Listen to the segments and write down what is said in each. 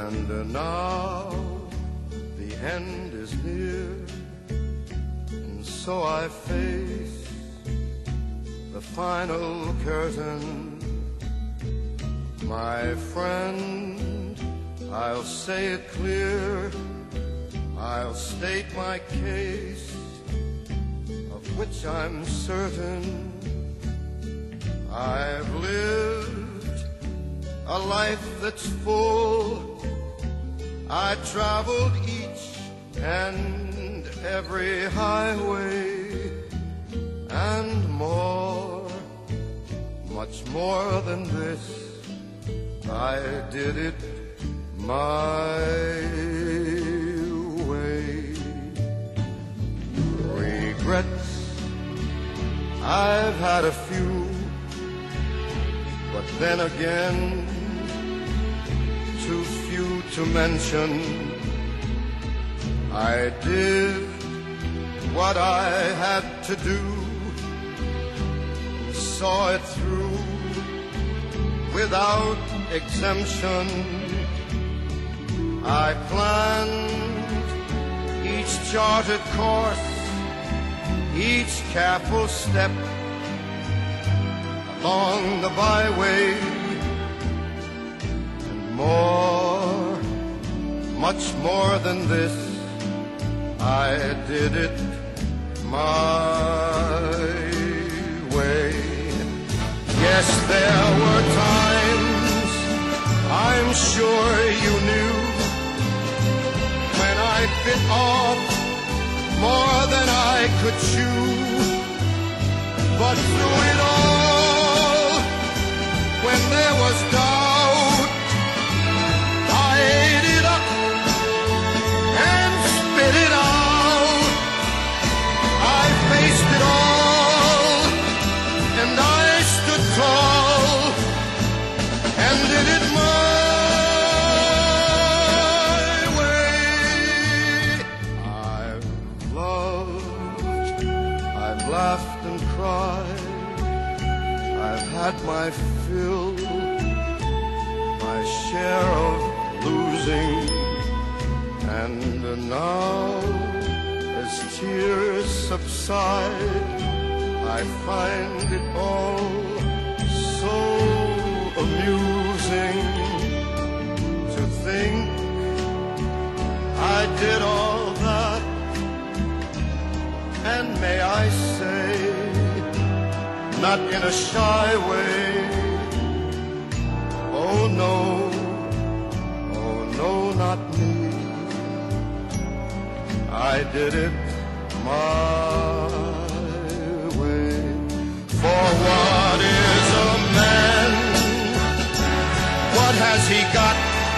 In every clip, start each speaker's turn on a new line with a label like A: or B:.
A: And now the end is near, and so I face the final curtain. My friend, I'll say it clear, I'll state my case, of which I'm certain. I've lived a life that's full. I traveled each and every highway and more, much more than this. I did it my way. Regrets, I've had a few, but then again, too few to mention. I did what I had to do, saw it through without exemption. I planned each charted course, each careful step along the byway, and more, much more than this, I did it my way. Yes, there were times, I'm sure you knew, when I bit off more than I could chew. But through it all, when there was doubt, I ate it up and spit it out. I faced it all, and I stood tall, and did it my way. I've loved, I've laughed and cried, I've had my fill, my share of losing, and now, as tears subside, I find it all so amusing to think I did all that, and may I say, not in a shy way, oh no, not me. I did it my way. For what is a man? What has he got?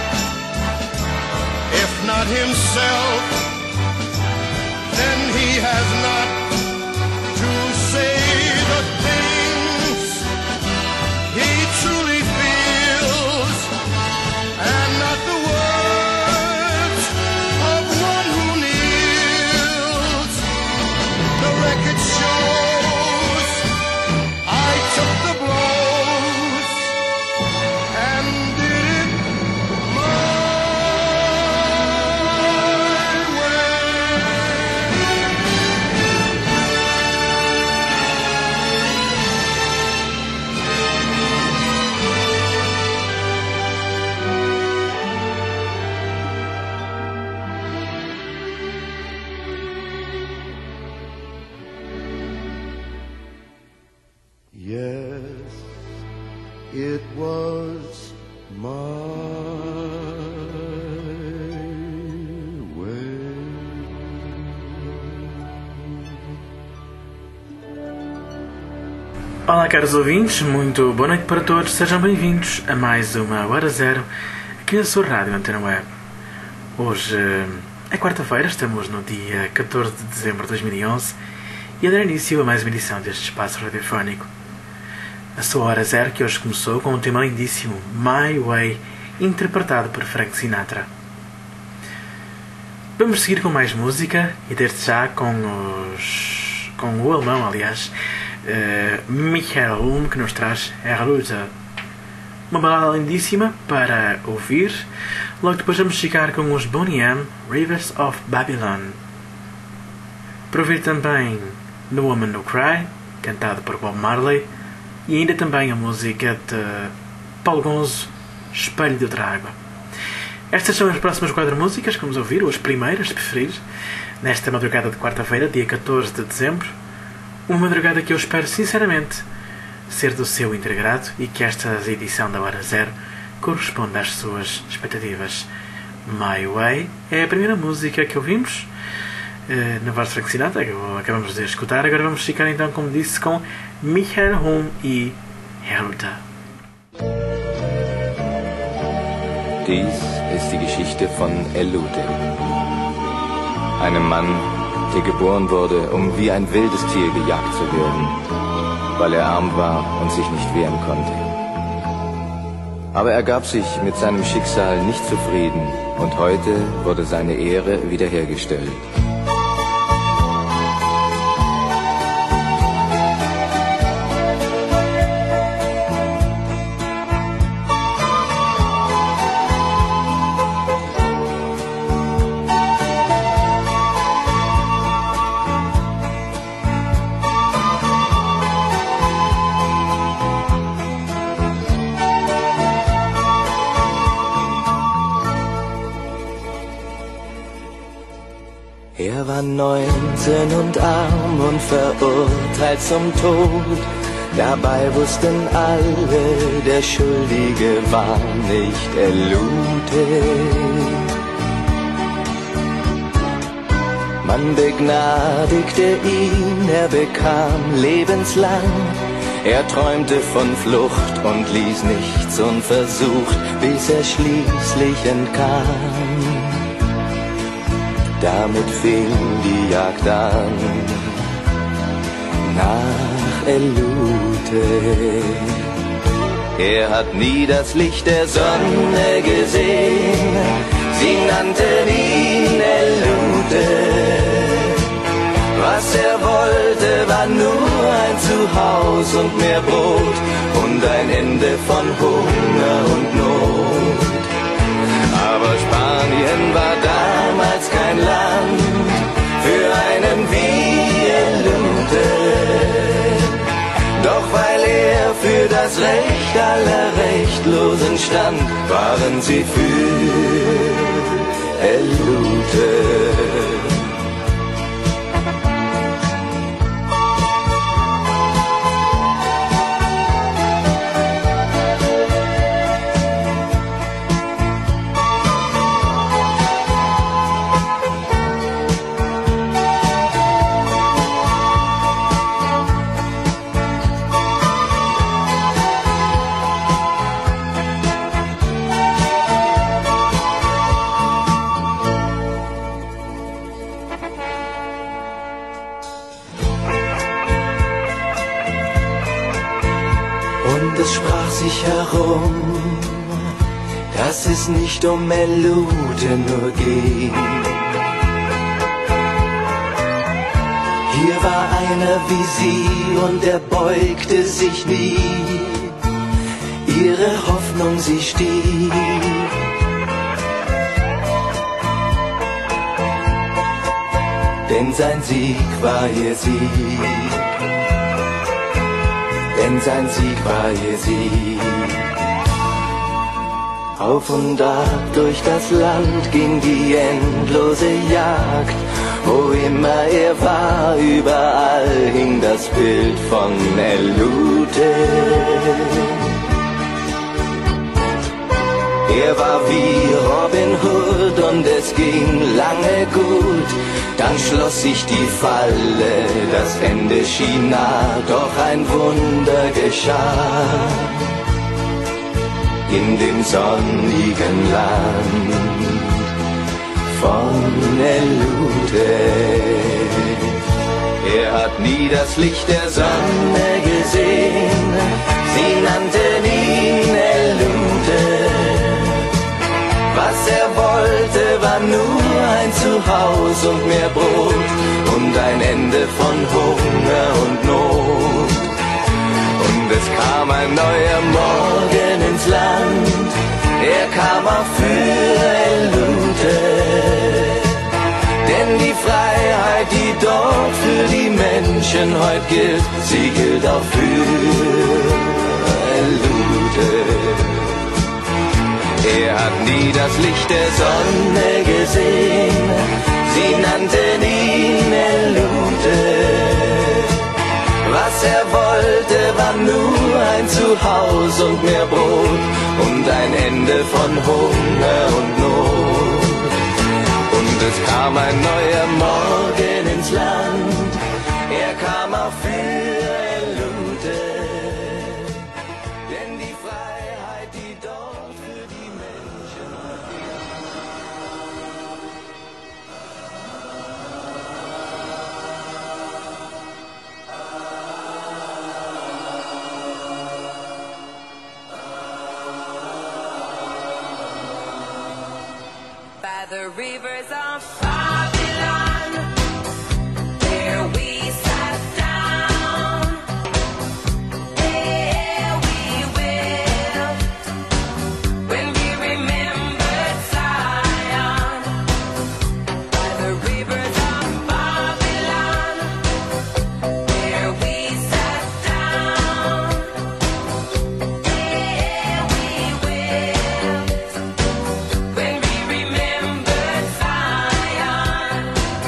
A: If not himself, then he has not to say the things he truly feels, and not the words of one who kneels. The record shows I took the blows and did it my Yes, it was my way.
B: Olá, caros ouvintes, muito boa noite para todos, sejam bem-vindos a mais uma Hora Zero aqui na sua rádio Antena Web. Hoje é quarta-feira, estamos no dia 14 de dezembro de 2011 e a dar início a mais uma edição deste espaço radiofónico. A sua Hora Zero, que hoje começou com um tema lindíssimo, My Way, interpretado por Frank Sinatra. Vamos seguir com mais música e desde já com o alemão, aliás, Michael Ulm, que nos traz Erlöser. uma balada lindíssima para ouvir. Logo depois vamos chegar com os Boney M, Rivers of Babylon. Para ouvir também No Woman No Cry, cantado por Bob Marley. E ainda também a música de Paulo Gonzo, Espelho de Outra Água. Estas são as próximas 4 músicas que vamos ouvir, ou as primeiras, se preferir, nesta madrugada de quarta-feira, dia 14 de dezembro. Uma madrugada que eu espero, sinceramente, ser do seu integrado e que esta edição da Hora Zero corresponda às suas expectativas. My Way é a primeira música que ouvimos na voz de Frank Sinatra, que acabamos de escutar. Agora vamos ficar então, como disse, com Michael Hum e Hertha.
C: Dies ist die Geschichte von Elute, einem Mann, der geboren wurde, um wie ein wildes Tier gejagt zu werden, weil er arm war und sich nicht wehren konnte. Aber er gab sich mit seinem Schicksal nicht zufrieden und heute wurde seine Ehre wiederhergestellt. Er war 19 und arm und verurteilt zum Tod. Dabei wussten alle, der Schuldige war nicht Elute. Man begnadigte ihn, er bekam lebenslang. Er träumte von Flucht und ließ nichts unversucht, bis er schließlich entkam. Damit fing die Jagd an nach Elute. Er hat nie das Licht der Sonne gesehen, sie nannten ihn Elute. Was er wollte, war nur ein Zuhause und mehr Brot und ein Ende von Hunger und Not. Aber Spanien war damals kein Land für einen wie Elute. Doch weil er für das Recht aller Rechtlosen stand, waren sie für Elute. Und es sprach sich herum, dass es nicht um Elute nur ging. Hier war einer wie sie und er beugte sich nie. Ihre Hoffnung, sie stieg. Denn sein Sieg war ihr Sieg. Denn sein Sieg war ihr Sieg. Auf und ab durch das Land ging die endlose Jagd. Wo immer er war, überall hing das Bild von Elute. Er war wie Robin Hood und es ging lange gut. Dann schloss sich die Falle, das Ende schien nah, doch ein Wunder geschah. In dem sonnigen Land von Elute. Er hat nie das Licht der Sonne gesehen, sie nannten ihn Elute. Was er wollte, war nur ein Zuhause und mehr Brot und ein Ende von Hunger und Not. Und es kam ein neuer Morgen ins Land. kam auch für Elute. Denn die Freiheit, die dort für die Menschen heute gilt, sie gilt auch für Elute. Er hat nie das Licht der Sonne gesehen, sie nannten ihn Elute. Was er wollte, war nur ein Zuhause und mehr Brot und ein Ende von Hunger und Not. Und es kam ein neuer Morgen ins Land, er kam auch für Elute. Denn die Freiheit, die dort für die Menschen
D: by the rivers of Babylon, there we sat down, there we wept, when we remembered Zion. By the rivers of Babylon, there we sat down, there we wept, when we remembered Zion.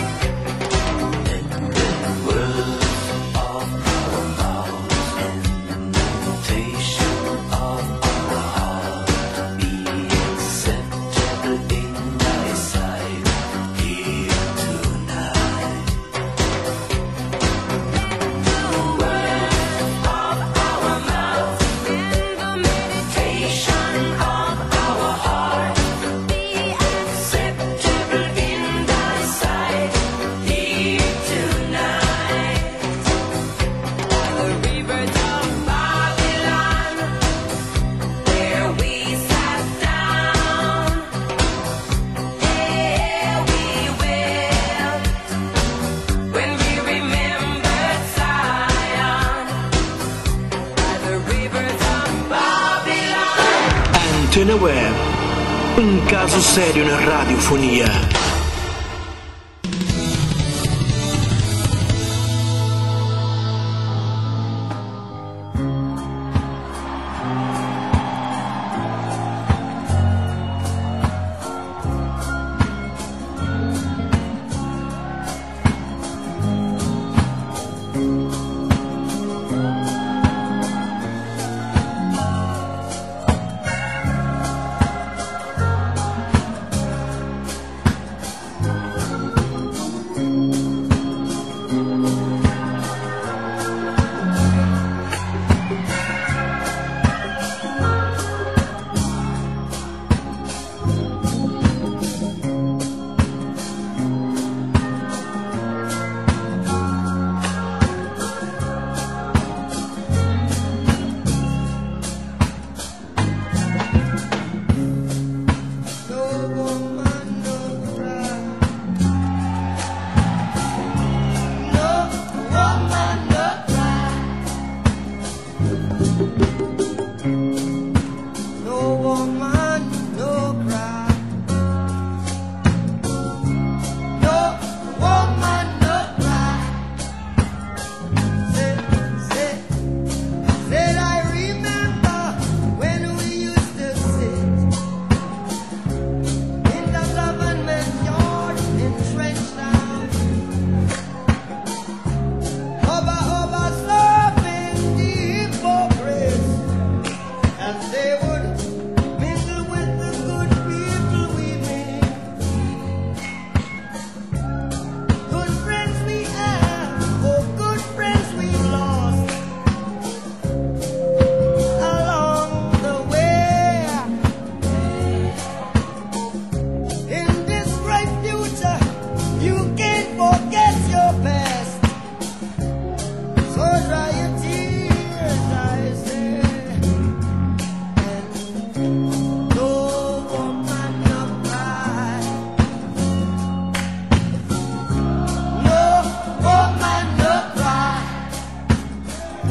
E: Antena Web, un caso serio in radiofonia.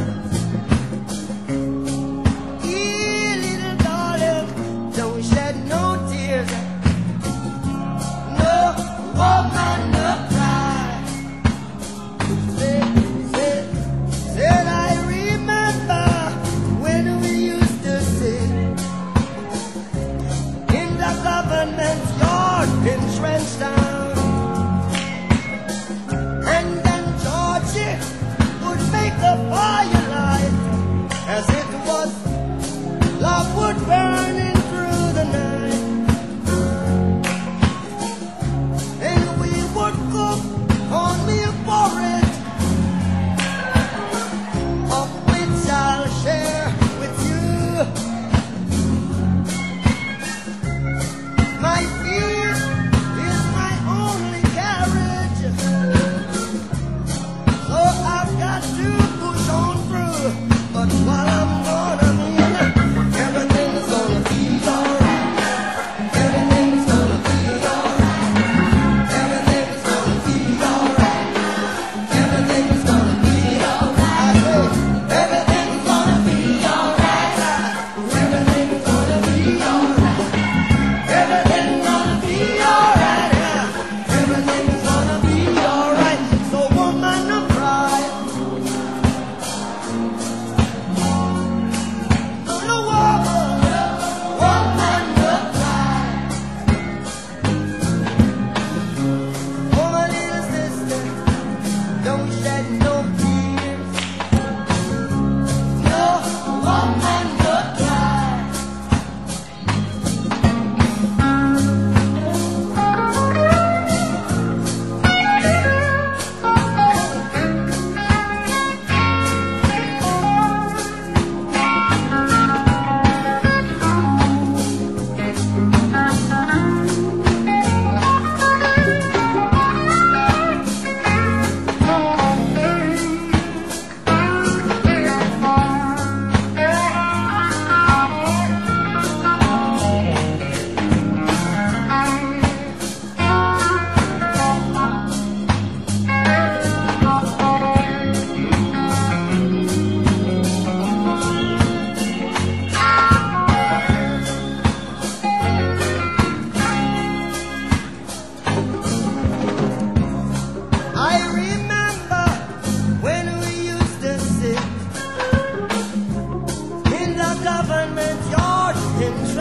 F: Shed no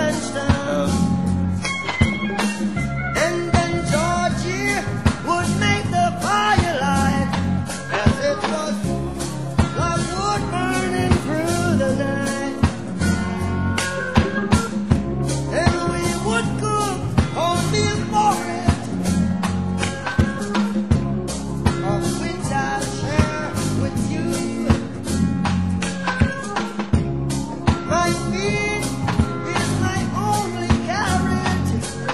F: sunshine. And then Georgie would make the firelight as it was like wood burning through the night. And we would cook on this forest, of which I'll share with you. My feet is my only carrot,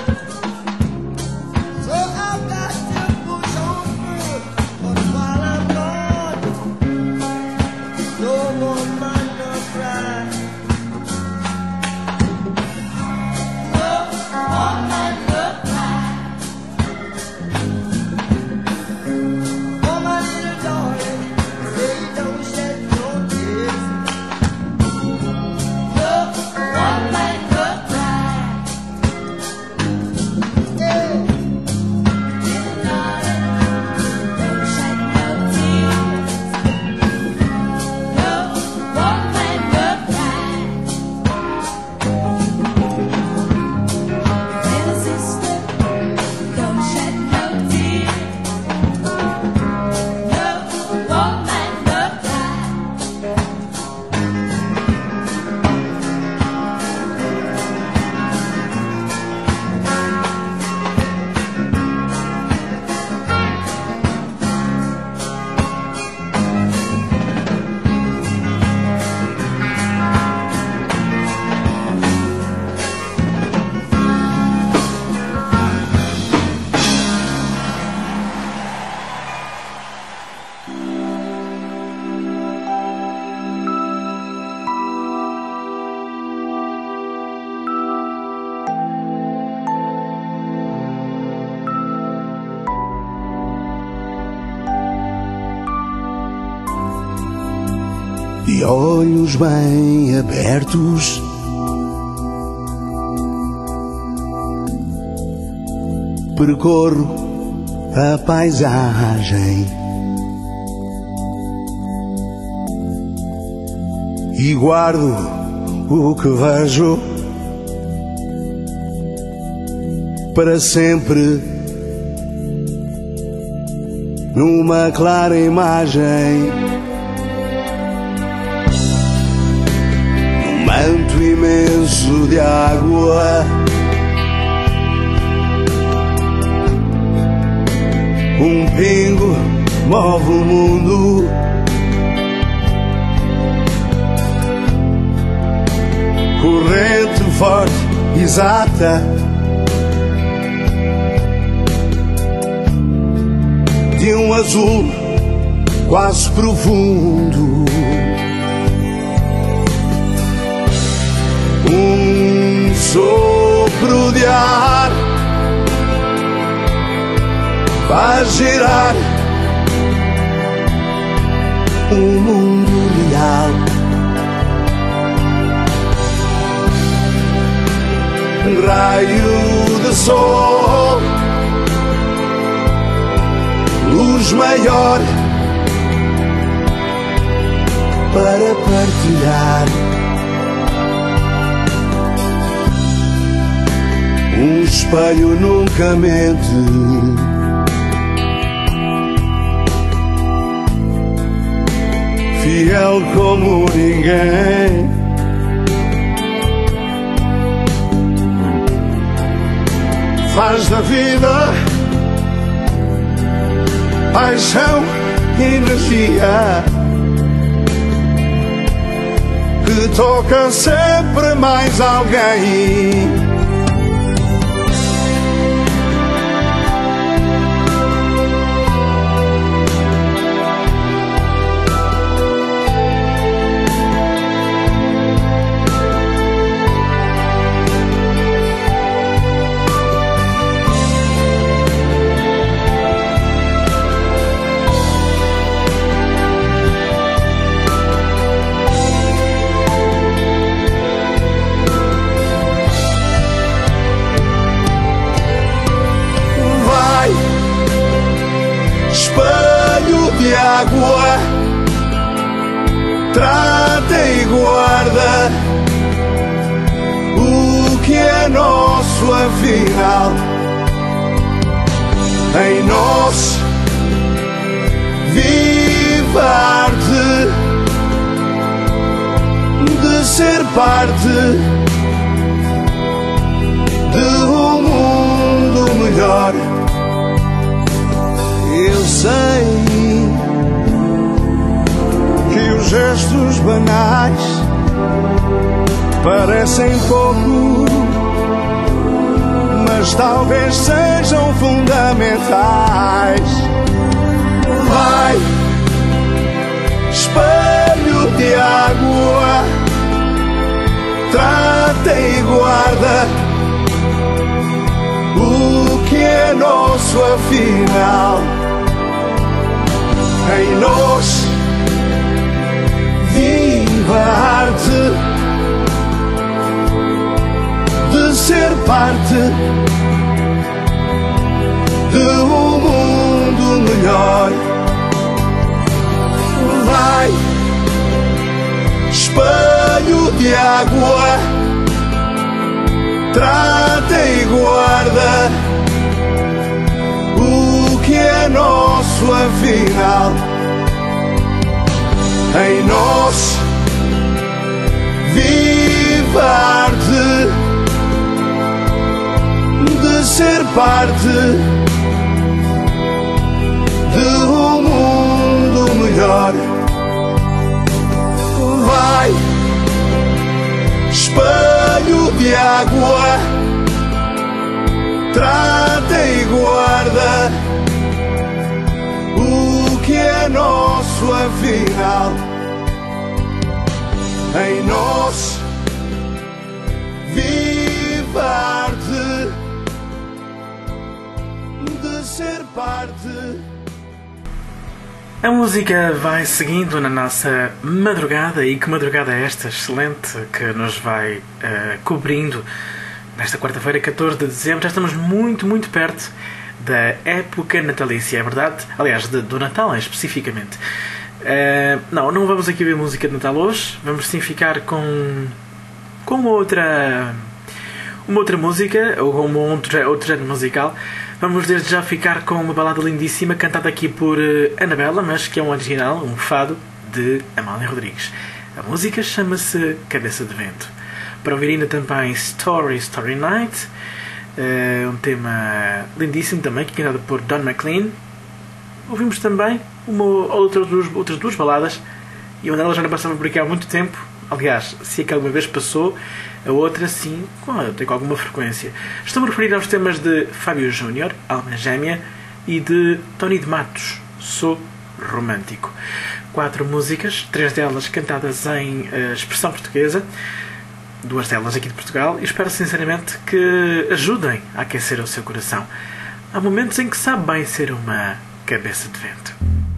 F: so I've got to push on through. But while I'm gone, no more man nor cry. No more man nor cry. Oh, my little darling, say don't shed no tears. No more man nor cry. Yeah. Little darling, don't shed no tears. No more man nor cry. Little sister, don't shed no tears. No more man nor cry.
G: De olhos bem abertos, percorro a paisagem e guardo o que vejo para sempre numa clara imagem. Manto imenso de água, um pingo move o mundo. Corrente forte, exata, de um azul quase profundo. Um sopro de ar faz girar o mundo real. Raio de sol, luz maior para partilhar. Um espelho nunca mente, fiel como ninguém. Faz da vida paixão e energia que toca sempre mais alguém. Espelho de água, trata e guarda o que nosso afinal. Em nós vive a arte de ser parte de um mundo melhor. Eu sei que os gestos banais parecem pouco, mas talvez sejam fundamentais. Vai, espelho de água, trata e guarda o que é nosso afinal. Em nós viva a arte de ser parte de um mundo melhor. Vai, espelho de água, trata e guarda o que é nosso afinal. Em nós vive a arte de ser parte de um mundo melhor. Vai, espelho de água, trata e guarda o que é nosso afinal. Em nós vive a arte de ser parte.
B: A música vai seguindo na nossa madrugada, e que madrugada é esta excelente que nos vai cobrindo nesta quarta-feira, 14 de dezembro. Já estamos muito, muito perto da época natalícia, é verdade? Aliás, do Natal especificamente. Não vamos aqui ver música de Natal hoje, vamos sim ficar com uma outra música, ou com outro género musical. Vamos desde já ficar com uma balada lindíssima cantada aqui por Anabela, mas que é um original, um fado de Amália Rodrigues. A música chama-se Cabeça de Vento. Para ouvir ainda também Story Night, um tema lindíssimo também, que é cantado por Don McLean. Ouvimos também outras duas baladas, e uma delas já não passava por aqui há muito tempo. Aliás, se é que alguma vez passou, a outra sim, com alguma frequência. Estou-me a referir aos temas de Fábio Júnior, Alma Gêmea, e de Tony de Matos, Sou Romântico. 4 músicas, 3 delas cantadas em expressão portuguesa, 2 delas aqui de Portugal, e espero sinceramente que ajudem a aquecer o seu coração. Há momentos em que sabe bem ser uma cabeça de vento.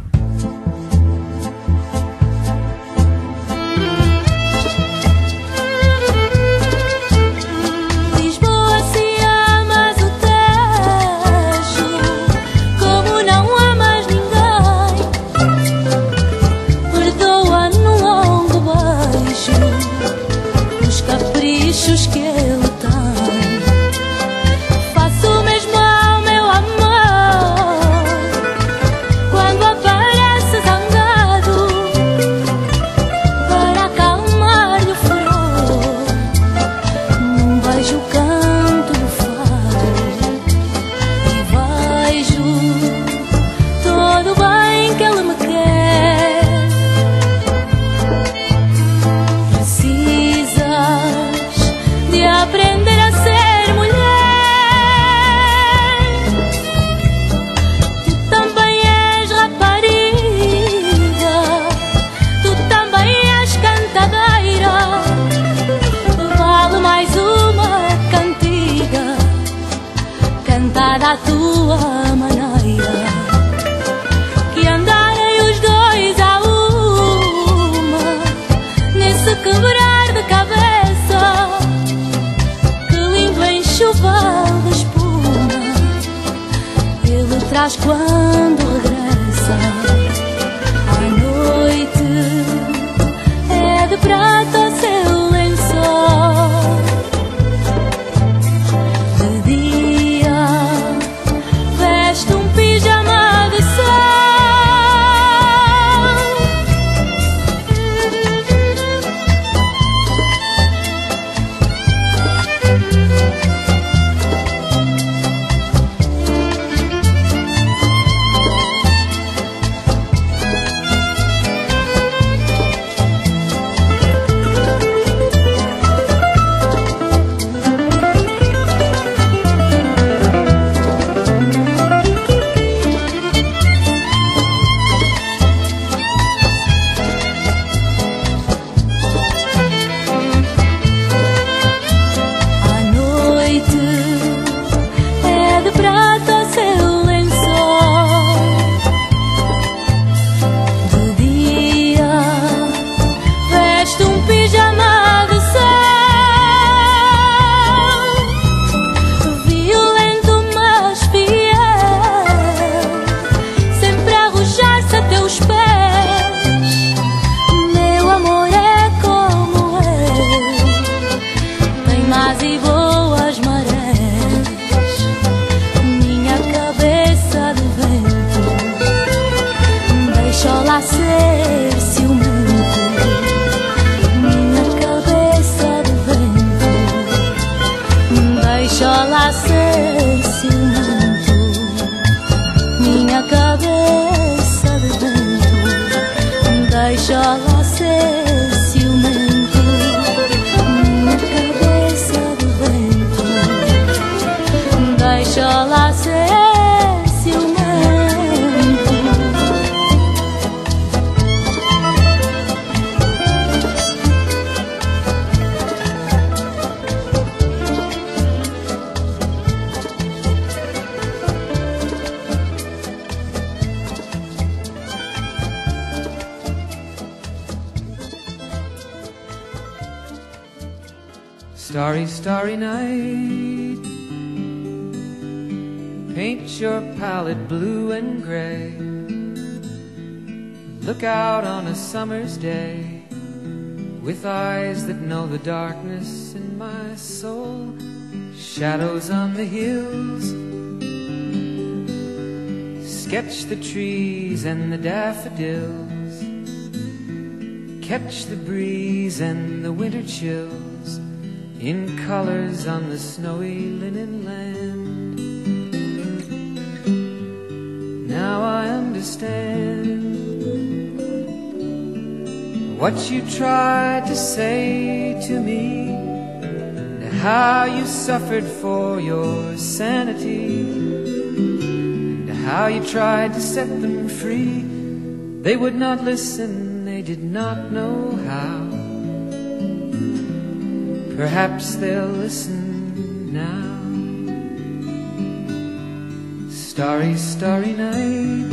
H: Que ele tem, faço o mesmo ao meu amor. Quando aparece zangado, para acalmar-lhe o furor, num beijo canto o fado e vejo todo o bem que ele me quer. Aprender a ser mulher. Tu também és rapariga, tu também és cantadeira. Vale mais uma cantiga cantada à tua maneira, que andarem os dois à uma nesse quebrar de cabeça. Chuval de espuma ele traz quando regressa. À noite é de prata o seu lençol. más e boas marés. Minha cabeça de vento, deixa lá ser ciumento. Minha cabeça de vento, deixa lá ser ciumento. Minha cabeça de vento, deixa lá ser ciumento. Minha cabeça de vento, deixa lá ser ciumento.
I: Starry, starry night, paint your palette blue and gray. Look out on a summer's day with eyes that know the darkness in my soul. Shadows on the hills, sketch the trees and the daffodils, catch the breeze and the winter chills in colors on the snowy linen land. Now I understand what you tried to say to me, and how you suffered for your sanity, and how you tried to set them free. They would not listen, they did not know how. Perhaps they'll listen now. Starry, starry night,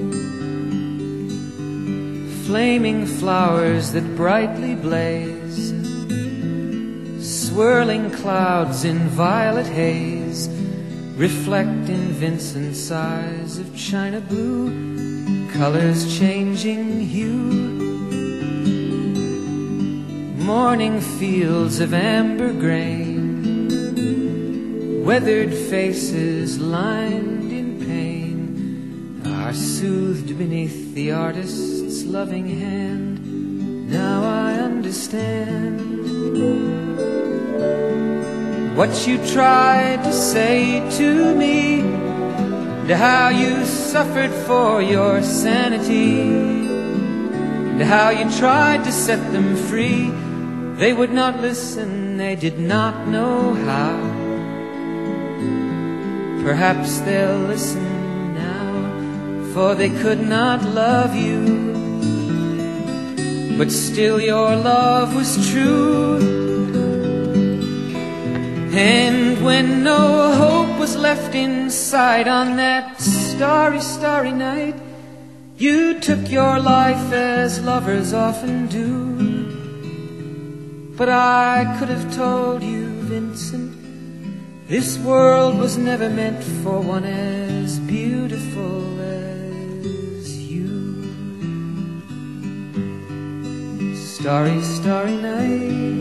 I: flaming flowers that brightly blaze, swirling clouds in violet haze, reflect in Vincent's eyes of china blue, colors changing hue. Morning fields of amber grain, weathered faces lined in pain, are soothed beneath the artist's loving hand. Now I understand what you tried to say to me, and how you suffered for your sanity, and how you tried to set them free. They would not listen, they did not know how. Perhaps they'll listen now, for they could not love you, but still your love was true. And when no hope was left inside on that starry, starry night, you took your life as lovers often do. But I could have told you, Vincent, this world was never meant for one as beautiful as you. Starry, starry night,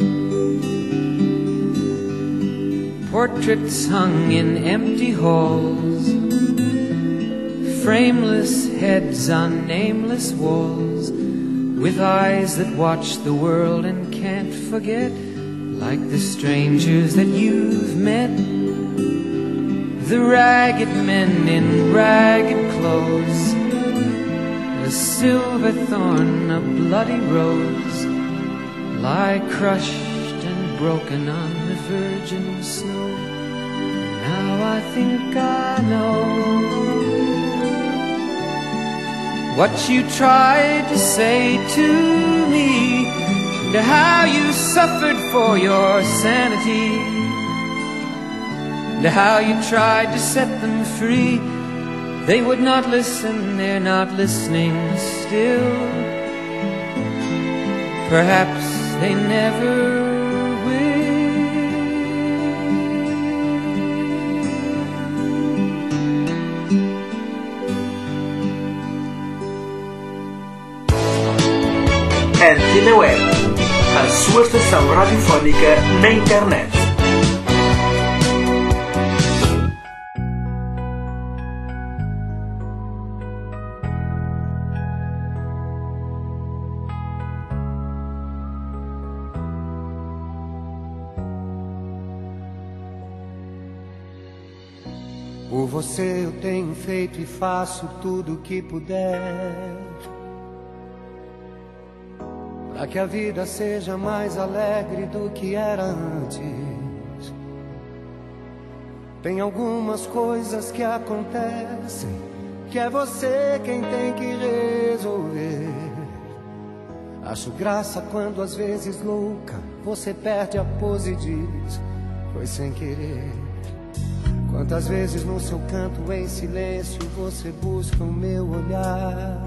I: portraits hung in empty halls, frameless heads on nameless walls, with eyes that watch the world and can't forget, like the strangers that you've met, the ragged men in ragged clothes, a silver thorn, a bloody rose, lie crushed and broken on the virgin snow. Now I think I know what you tried to say to me, and how you suffered for your sanity, and how you tried to set them free. They would not listen, they're not listening still. Perhaps they never
E: Antena Web, a sua estação radiofónica na internet.
F: Por você eu tenho feito e faço tudo o que puder, pra que a vida seja mais alegre do que era antes. Tem algumas coisas que acontecem que é você quem tem que resolver. Acho graça quando às vezes louca você perde a pose e diz: foi sem querer. Quantas vezes no seu canto em silêncio você busca o meu olhar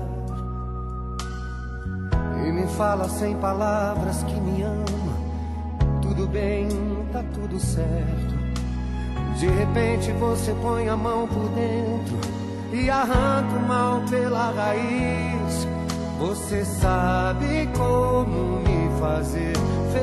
F: e me fala sem palavras que me ama. Tudo bem, tá tudo certo. De repente você põe a mão por dentro e arranca o mal pela raiz. Você sabe como me fazer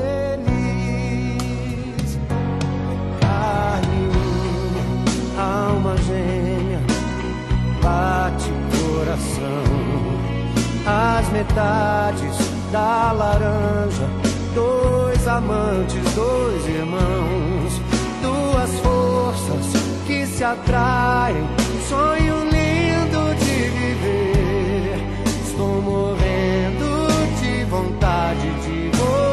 F: feliz. Carne, alma gêmea, bate coração. As metades da laranja, dois amantes, dois irmãos, duas forças que se atraem. Sonho lindo de viver. Estou morrendo de vontade de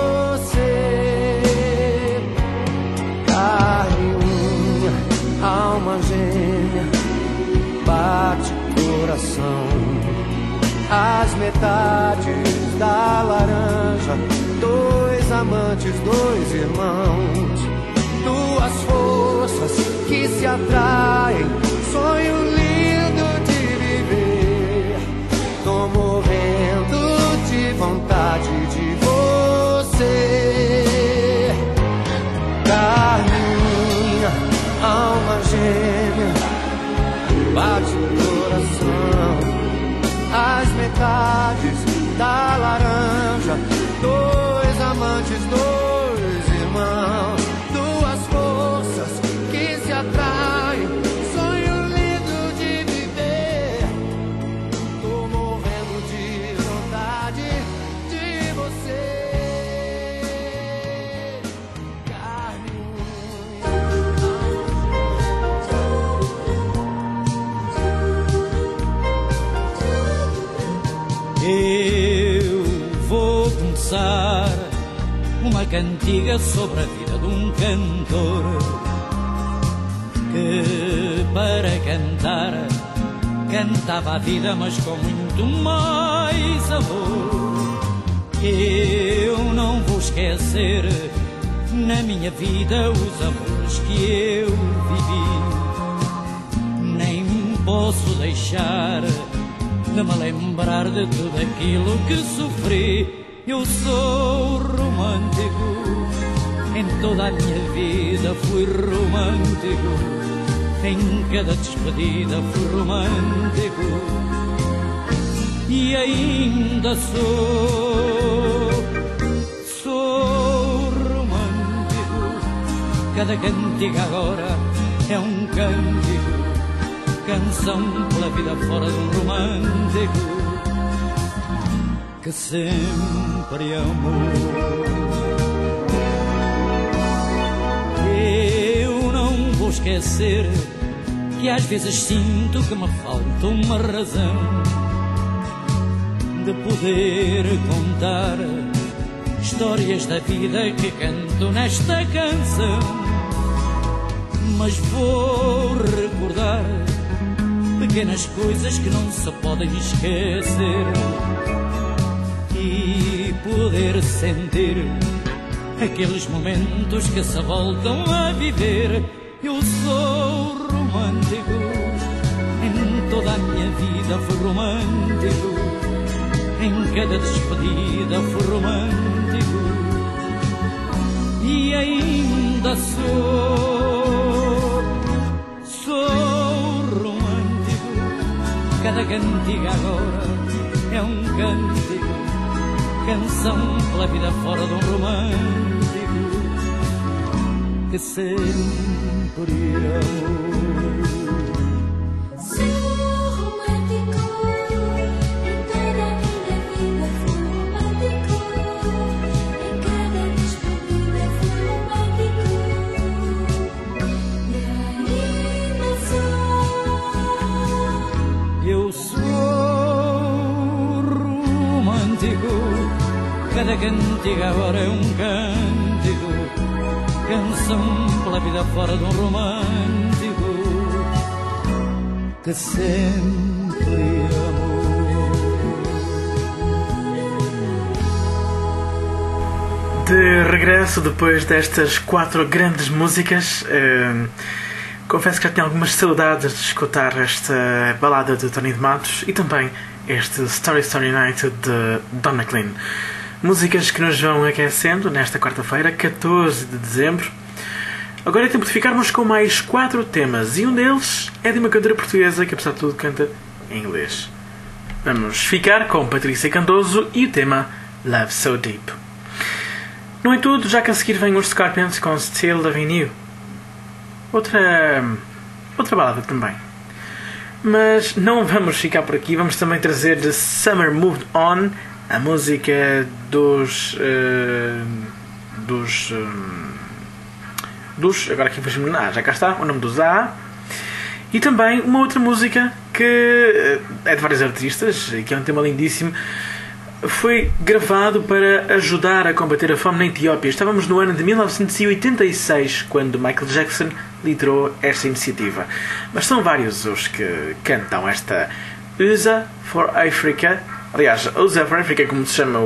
F: você. Carne, unha, alma gêmea, bate coração. As metades da laranja, dois amantes, dois irmãos, duas forças que se atraem. Sonho lindo de viver. Tô morrendo de vontade de você. Carne, unha, alma gêmea, bate o coração. As metades da laranja, dois amantes, dois irmãos, duas forças que se atraem. Sonho lindo de viver. Tô morrendo de vontade de você. Carne,
J: Eu vou começar uma cantiga sobre a vida de um cantor que para cantar cantava a vida, mas com muito mais amor. Eu não vou esquecer na minha vida os amores que eu vivi, nem posso deixar de me lembrar de tudo aquilo que sofri. Eu sou romântico, em toda a minha vida fui romântico, em cada despedida fui romântico, e ainda sou romântico. Cada cantiga agora é um cântico, canção pela vida fora de um romântico que sempre amou. Eu não vou esquecer que às vezes sinto que me falta uma razão de poder contar histórias da vida que canto nesta canção. Mas vou recordar pequenas coisas que não se podem esquecer e poder sentir aqueles momentos que se voltam a viver. Eu sou romântico, em toda a minha vida fui romântico, em cada despedida fui romântico, e ainda sou romântico. Cada cantiga agora é um cântico, canção pela vida fora de um romântico que sempre amou.
H: Sou romântico, em toda a minha vida fui romântico, em cada despedida fui romântico, e ainda sou
J: cantiga agora é um cântico, canção pela vida fora de um romântico que sempre
B: De regresso depois destas 4 grandes músicas, confesso que já tenho algumas saudades de escutar esta balada de Tony de Matos e também este Story Story Night de Don McLean. Músicas que nos vão aquecendo nesta quarta-feira, 14 de dezembro. Agora é tempo de ficarmos com mais 4 temas e um deles é de uma cantora portuguesa que apesar de tudo canta em inglês. Vamos ficar com Patrícia Candoso e o tema Love So Deep. Não é tudo, já que a seguir vem os Scorpions com Still Loving You. Outra balada também. Mas não vamos ficar por aqui, vamos também trazer The Summer Moved On, a música dos agora aqui faz-me já cá está, o nome dos A. E também uma outra música que é de vários artistas, que é um tema lindíssimo. Foi gravado para ajudar a combater a fome na Etiópia. Estávamos no ano de 1986, quando Michael Jackson liderou esta iniciativa. Mas são vários os que cantam esta USA for Africa. Aliás, USA for Africa é como se chama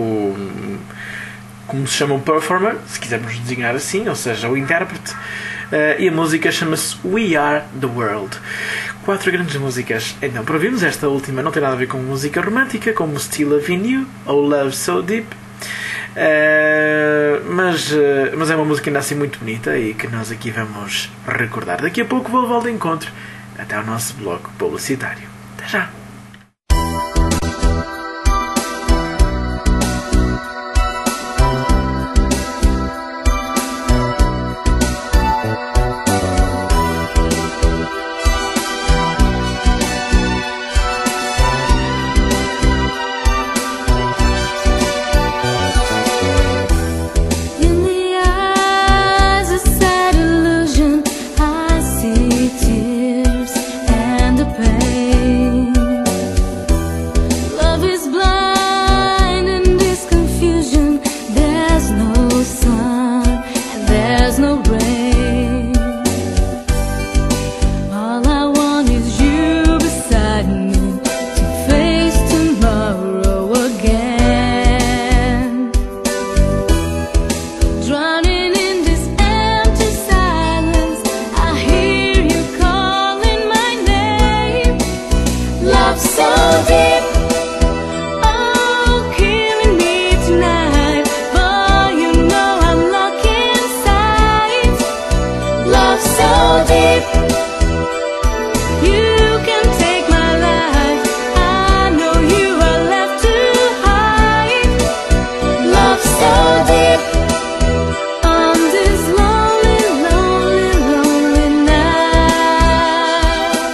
B: o performer, se quisermos designar assim, ou seja, o intérprete. E a música chama-se We Are The World. 4 grandes músicas. Então, para ouvirmos esta última, não tem nada a ver com música romântica, como Still Loving You ou Love So Deep. Mas é uma música ainda assim muito bonita e que nós aqui vamos recordar. Daqui a pouco vou ao encontro até ao nosso bloco publicitário. Até já!
H: In the eyes of sad illusion, I see tears and a pain. Love is blind in this confusion. There's no sun and there's no rain. All I want is you beside me to face tomorrow again. Drowning in this empty silence, I hear you calling my name. Love so deep, oh, killing me tonight. Boy, you know I'm locked inside. Love so deep, you can take my life. I know you are left to hide. Love so deep. On this lonely, lonely, lonely night,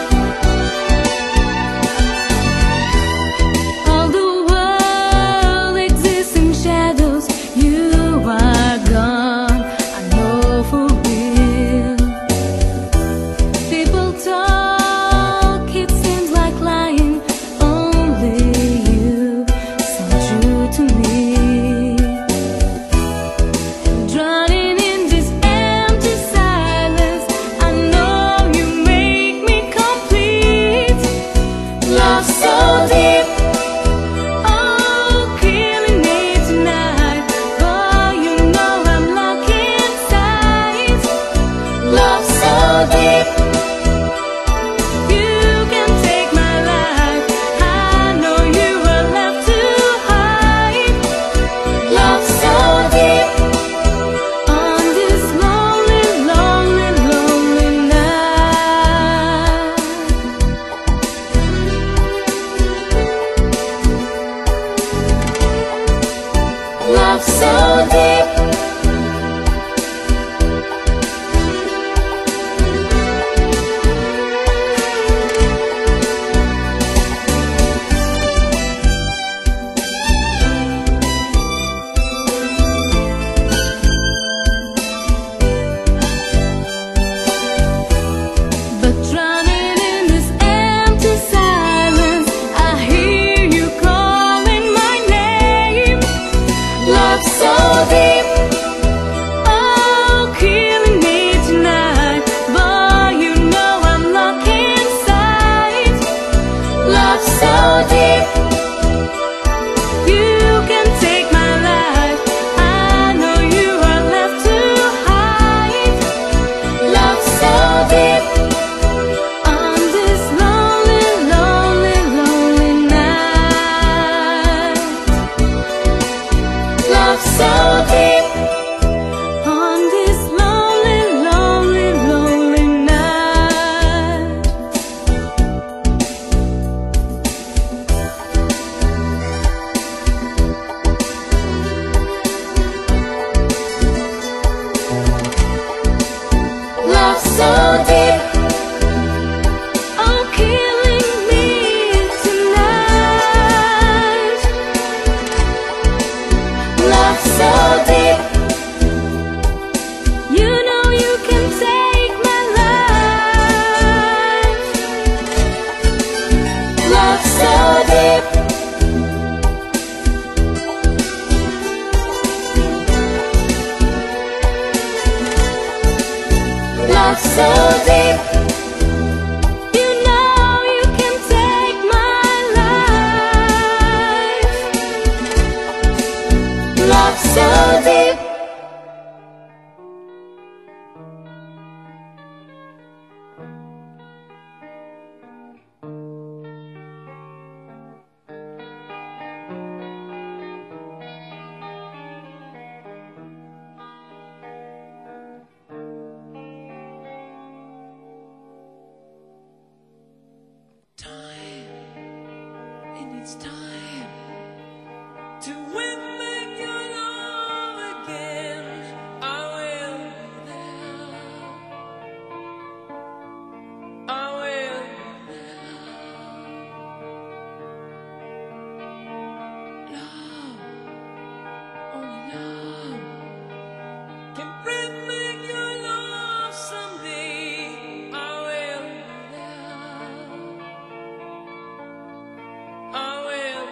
H: all the world exists in shadows. You are gone, I know for real. People talk, it seems like lying. Only you sound true to me. Drowning in this empty silence, I know you make me complete. Love so deep, oh, killing me tonight. Boy, you know I'm locked inside. Love so deep, you can take my life. I know you were left to hide. Love so deep. On this lonely, lonely, lonely night, love so deep. so deep, oh, killing me tonight. Love so deep, you know you can take my life. Love so deep. Love so deep, you know you can take my life. Love so deep.
K: And it's time to win back your love again. I will be there. I will be there. Love, only love can bring back your love someday. I will be there. I will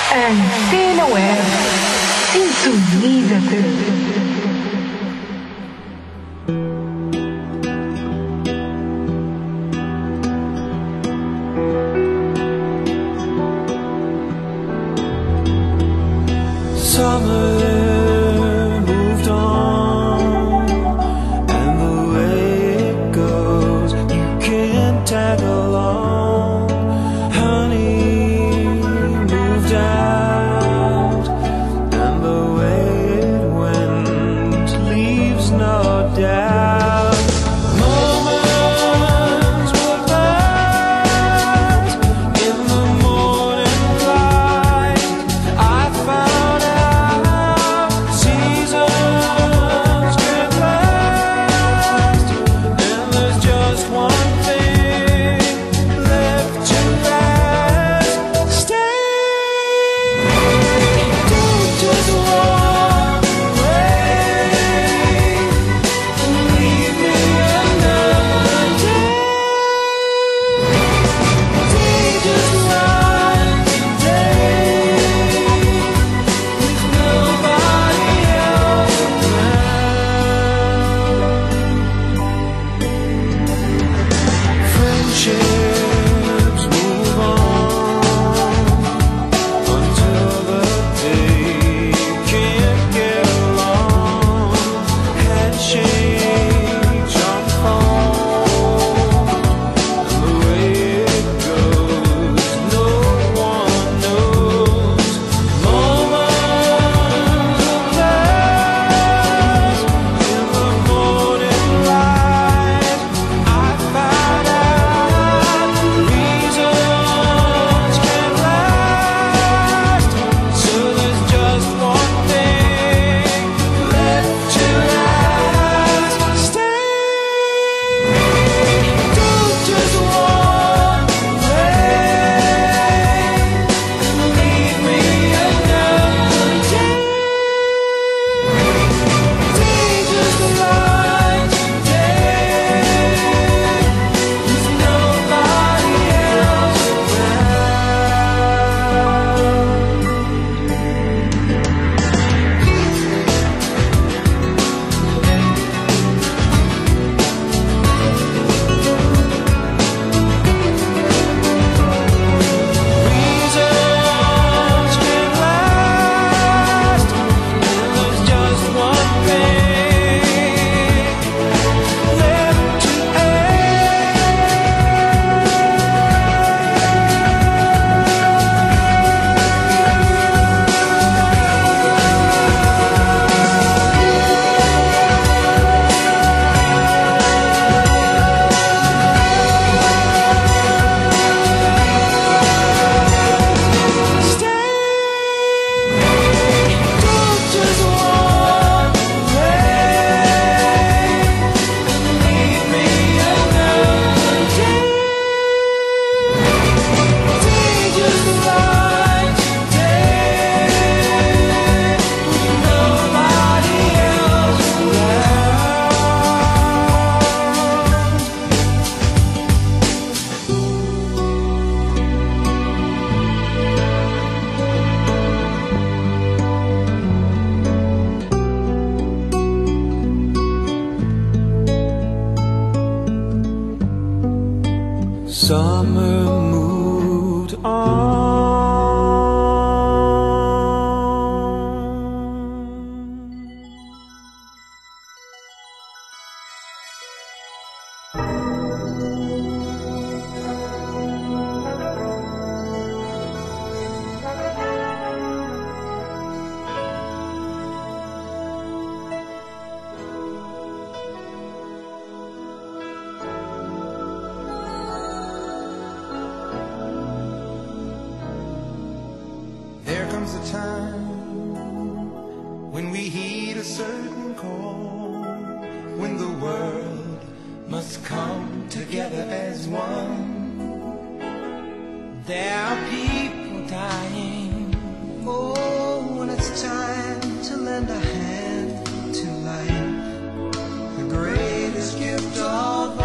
L: Antena Web. Sintoniza-te.
M: Summer moved on, and the way it goes, you can't tag along. Honey moved out, and the way it went leaves no doubt. Moments will pass in the morning light. I found out seasons can last, and there's just one thing left to ask. Stay, don't just walk away and leave me another day. Day just like today, with nobody else around. Friendships move on until the day you can't get along. Handshakes on phone, and the way it goes, no one knows. Moments will last in the morning light. I found out reasons can last, so there's just one thing left to ask. Stay, don't just walk away and leave me another day. Day just like today, with nobody else reasons can last, and there's just one thing left to don't just walk away and leave me another day. Day just like today, with nobody else around. Summer moved on.
N: There comes a time when we heed a certain call, when the world must come together as one. There are people dying. Oh, when it's time to lend a hand to life, the greatest gift of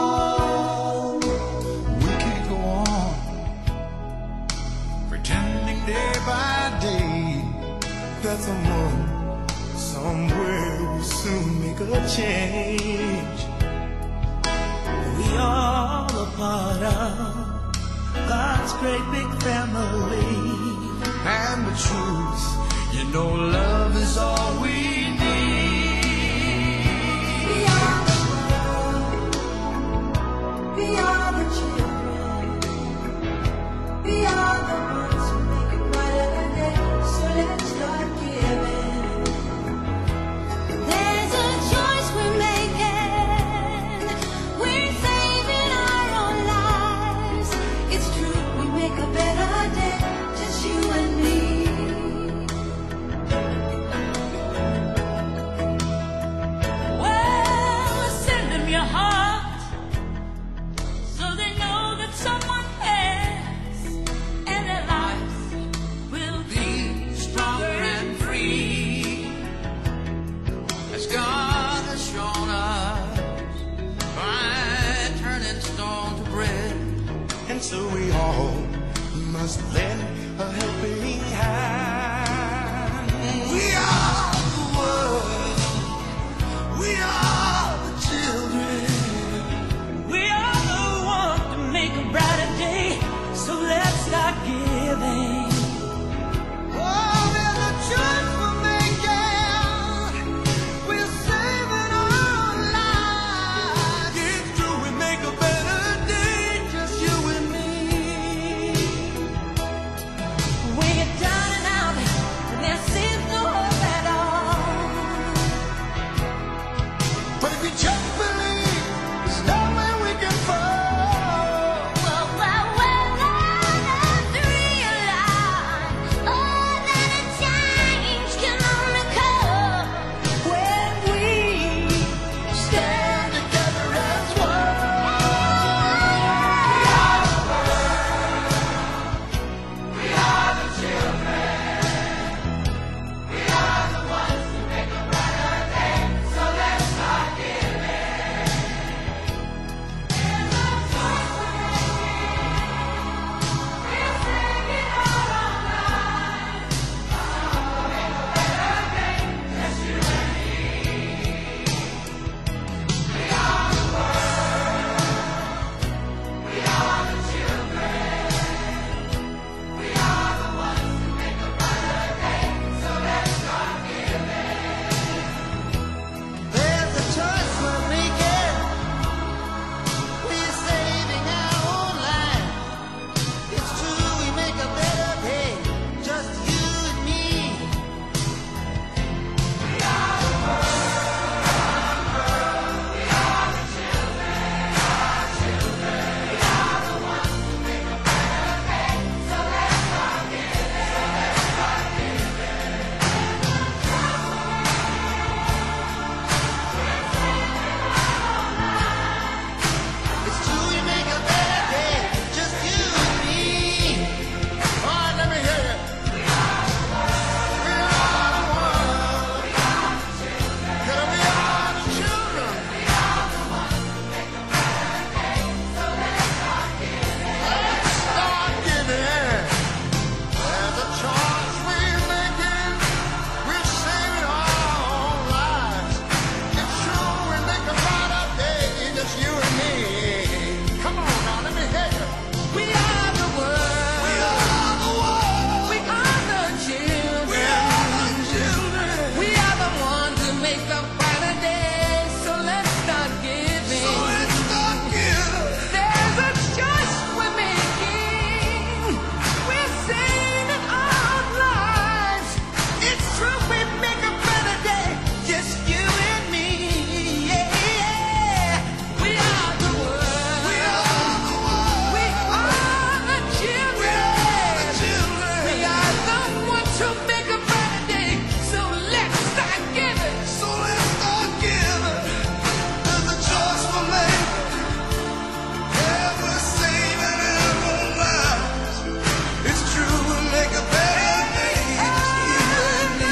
N: all. We can't go on pretending
F: day by day that someone somewhere will soon make a change. We all a part of God's great big family. And the truth, you know, love is all we need. We are the world. We are the children. We are the ones who make it brighter day. So let's start giving.
H: There's a choice we're making. We're saving our own lives. It's true, we make a better day, just you and me.
J: Well, send them your heart so they know that someone cares, and their lives will be stronger and free,
N: As God has shown us by turning stone to bread.
F: And so we all must lend a helping hand. We are the world. We are the children.
J: we are the ones to make a brighter day. So let's start giving.
F: Oh, there's a choice we're making. We're saving our lives. It's true, we make a better day, just you and me.
H: We get down and out, and there seems no hope at all.
F: But if you just believe, there's no way we can fall.
H: Well, let's realize, oh, that a change can only come when we
F: Stand together as one. There's a choice we're making. We're saving our own life. It's true, we make a better day, just you and me. We are the world. We are the children. Our children. We are the ones who make a better day. So let's start giving. It's true, we make a better day, just you and me. All right, let me hear it. We are the world. We are the world. We are the children. We are the children. We are the ones who make a better day. So let's start giving. Let's start giving. There's a choice we're making. We're saving our own lives. It's true, we make a brighter day, just you and me. Come on now, let me hear you. We are the world. We are the world.
N: We are the children.
F: We are the children.
N: We are the ones who make a brighter day. So let's start giving.
F: So let's start giving.
N: There's a choice we're making. We're saving our lives.
F: It's true, we make a better day, just you and me. Yeah, yeah.
N: We are the world.
F: We are the world.
N: We are the children.
F: The children.
N: We are the ones who make a brighter day. So let's start giving.
F: So let's start giving. There's a choice we're making. Yeah, we're saving our own lives. It's true, we make a better day, just you and me.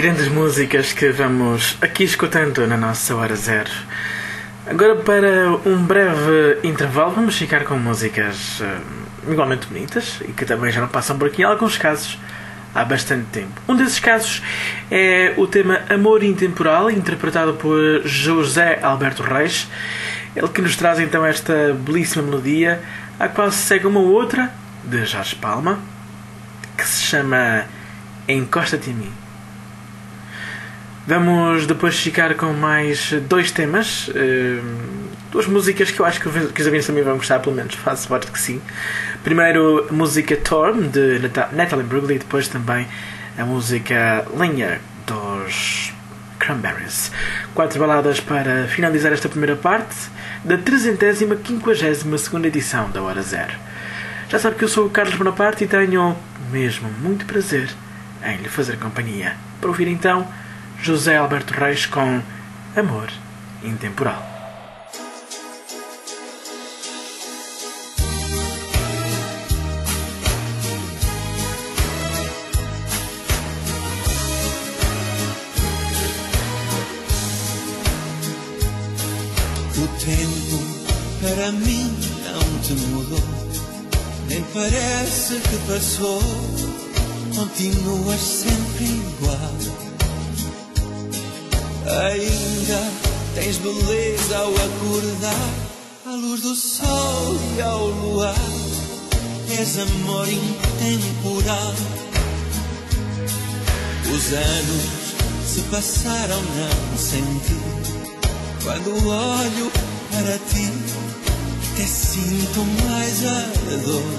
B: grandes músicas que vamos aqui escutando na nossa Hora Zero. Agora, para um breve intervalo, vamos ficar com músicas igualmente bonitas e que também já não passam por aqui em alguns casos há bastante tempo. Um desses casos é o tema Amor Intemporal, interpretado por José Alberto Reis. Ele que nos traz então esta belíssima melodia, a qual se segue uma outra, de Jorge Palma, que se chama Encosta-te em mim. Vamos depois ficar com mais dois temas, duas músicas que eu acho que os ouvintes também vão gostar, pelo menos faço parte que sim. Primeiro a música Torm, de Natalie Bruglia, e depois também a música Linha, dos Cranberries. 4 baladas para finalizar esta primeira parte da 352ª edição da Hora Zero. Já sabe que eu sou o Carlos Bonaparte e tenho mesmo muito prazer em lhe fazer companhia. Para ouvir então José Alberto Reis com Amor Intemporal.
L: O tempo para mim não te mudou, nem parece que passou, continuas sempre igual. Ainda tens beleza ao acordar, à luz do sol e ao luar, és amor intemporal. Os anos se passaram, não senti, quando olho para ti, até sinto mais a dor.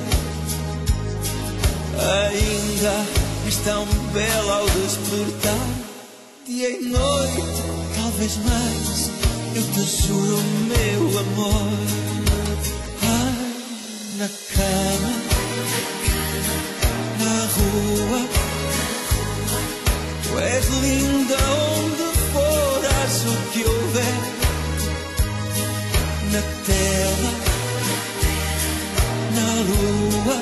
L: Ainda és tão bela ao despertar, dia e noite, talvez mais, eu te juro, meu amor. Ai, na cama, na rua, tu és linda onde for, acho o que houver. Na terra, na lua,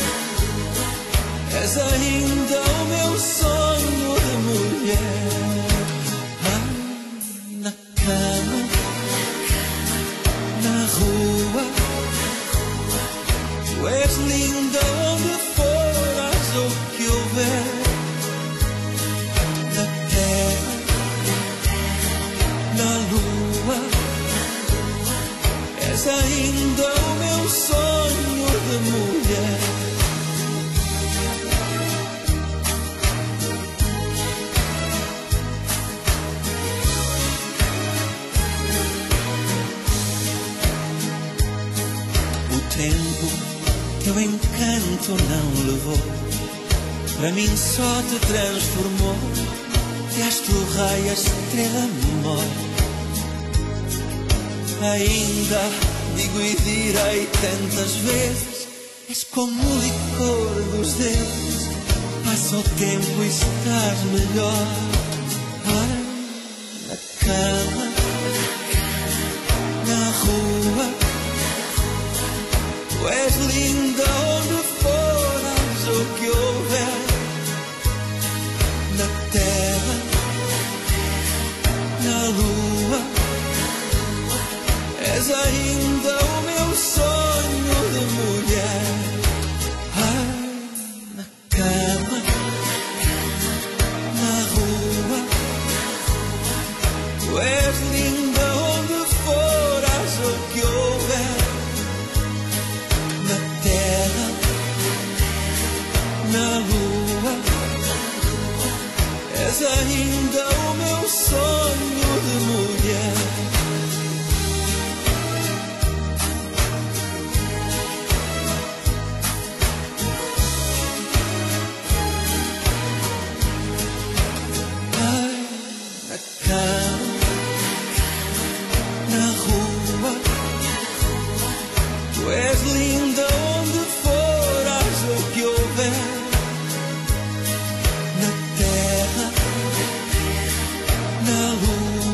L: és ainda o meu sonho de mulher. Na cama, na rua, tu és linda onde for, haja o que houver. Na terra, na lua, és ainda o meu sonho de mulher. Tempo, teu encanto não levou, para mim só te transformou, deste o raio, a estrela mor. Ainda digo e direi tantas vezes, és como o licor dos dedos, passa o tempo e estás melhor. Ai, na cama, na rua, tu és linda onde for, haja o que houver. Na terra, na lua, és ainda o meu sonho de mulher. Ai, na cama, na rua, tu és linda onde for, haja o que houver. Na lua, és ainda o meu sonho de mulher. Ai, na cama, na rua, tu és linda onde for, haja o que houver. Na terra, na lua,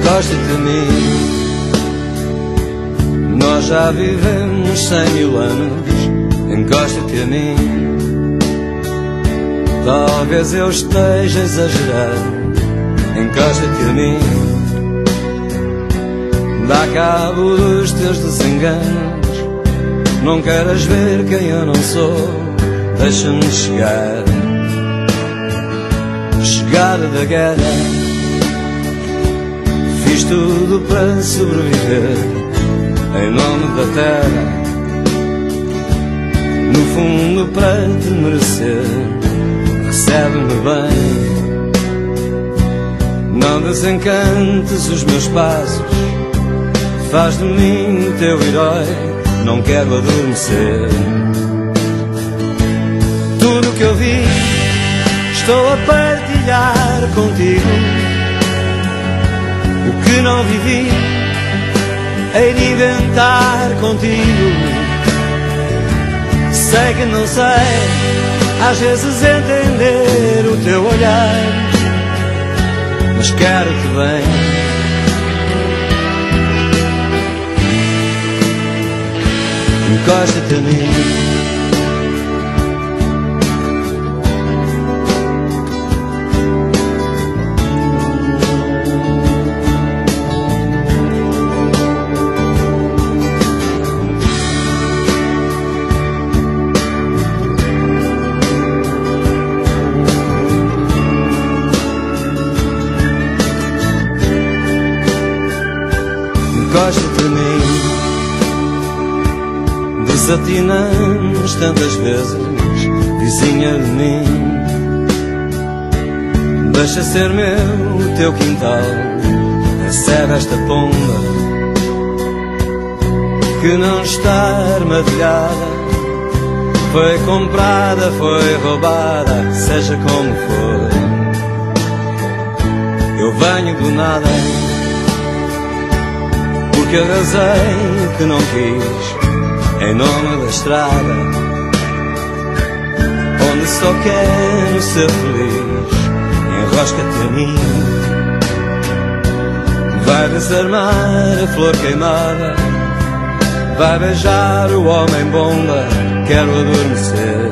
C: Encosta-te a mim. Nós já vivemos 100.000 anos. Encosta-te a mim. Talvez eu esteja exagerando. Encosta-te a mim. Dá cabo dos teus desenganos. Não queras ver quem eu não sou. Deixa-me chegar. Chegar da guerra. Fiz tudo para sobreviver em nome da terra. No fundo para te merecer. Recebe-me bem. Não desencantes os meus passos. Faz de mim teu herói. Não quero adormecer. Tudo que eu vi estou a partilhar contigo. O que não vivi hei de inventar contigo. Sei que não sei às vezes entender o teu olhar, mas quero-te bem. Encosta-te a mim. Encosta-te a mim. Desatinamos tantas vezes, vizinha de mim. Deixa ser meu o teu quintal. Recebe esta pomba que não está armadilhada. Foi comprada, foi roubada, seja como for. Eu venho do nada, porque arrasei o que não quis em nome da estrada, onde só quero ser feliz. Enrosca-te a mim. Vai desarmar a flor queimada. Vai beijar o homem bomba. Quero adormecer.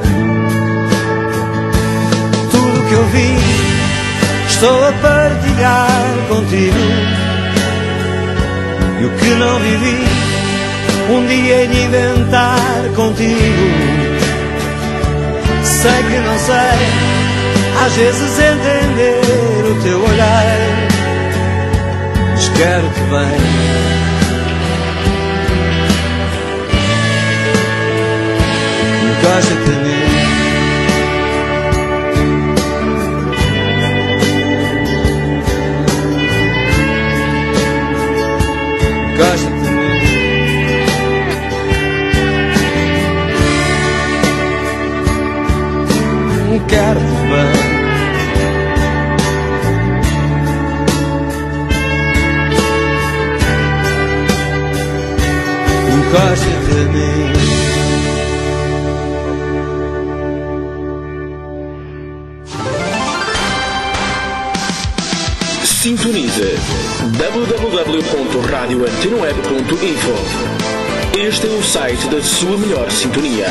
C: Tudo que eu vi estou a partilhar contigo. E o que não vivi um dia hei de inventar contigo. Sei que não sei às vezes entender o teu olhar, mas quero-te bem. Encosta-te a mim. Encosta-te a mim. Quero-te bem. Encosta-te a mim.
O: Sintonize www.radioantenaweb.info. Este é o site da sua melhor sintonia.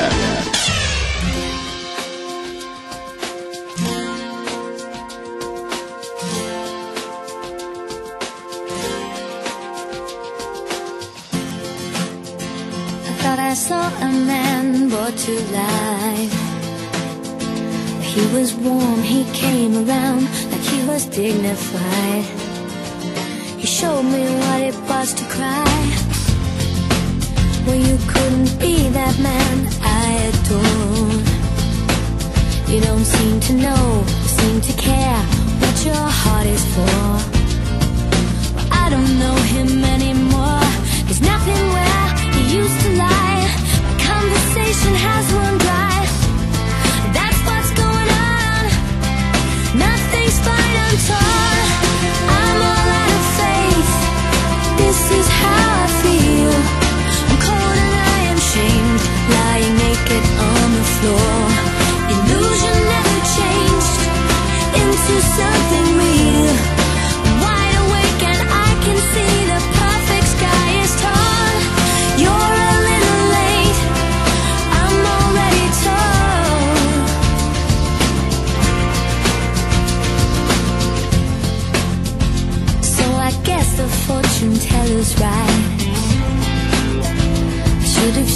H: I saw a man brought to life. He was warm, he came around like he was dignified. He showed me what it was to cry. Well, you couldn't be that man I adored. You don't seem to know, seem to care what your heart is for. Well, I don't know him anymore. There's nothing where he used to lie. My conversation has run dry. That's what's going on. Nothing's fine, I'm torn. I'm all out of faith. This is how I feel. I'm cold and I am shamed, lying naked on the floor. Illusion never changed into something real. I'm wide awake and I can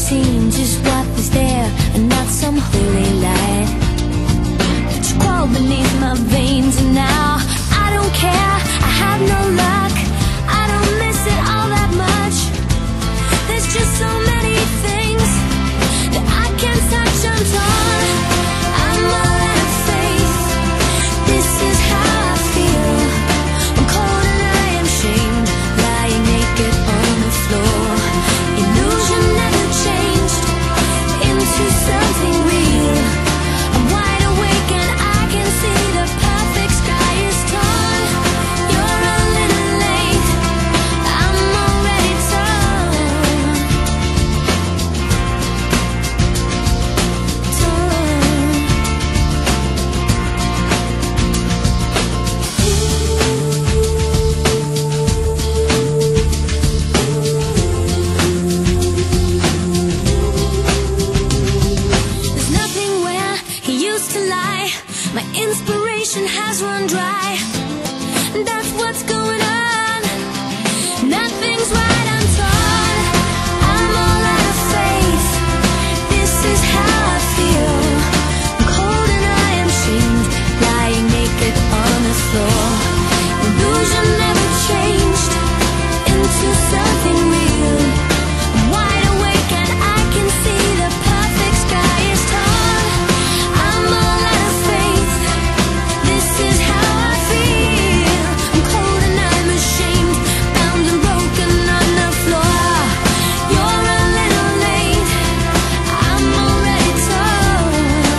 H: seen just what was there and not some holy light. But you crawl beneath my veins and now I don't care, I have no luck, I don't miss it all that much. There's just so many things that I can't touch. I'm torn, I'm all out of faith. This is how I feel. I'm cold and I am shamed, lying naked on the floor. Illusion never changed into something real. I'm wide awake and I can see the perfect sky is torn. You're a little late, I'm already torn. There's nothing where he used to lie. My inspiration has run dry. That's what's going on. Nothing's right, I'm torn. I'm all out of faith. This is how I feel. I'm cold and I am shamed, lying naked on the floor. Illusion never changed into something real. I'm wide awake and I can see the perfect sky is torn. I'm all out of faith. This is how I feel. I'm cold and I'm ashamed, bound and broken on the floor. You're a little late, I'm already torn.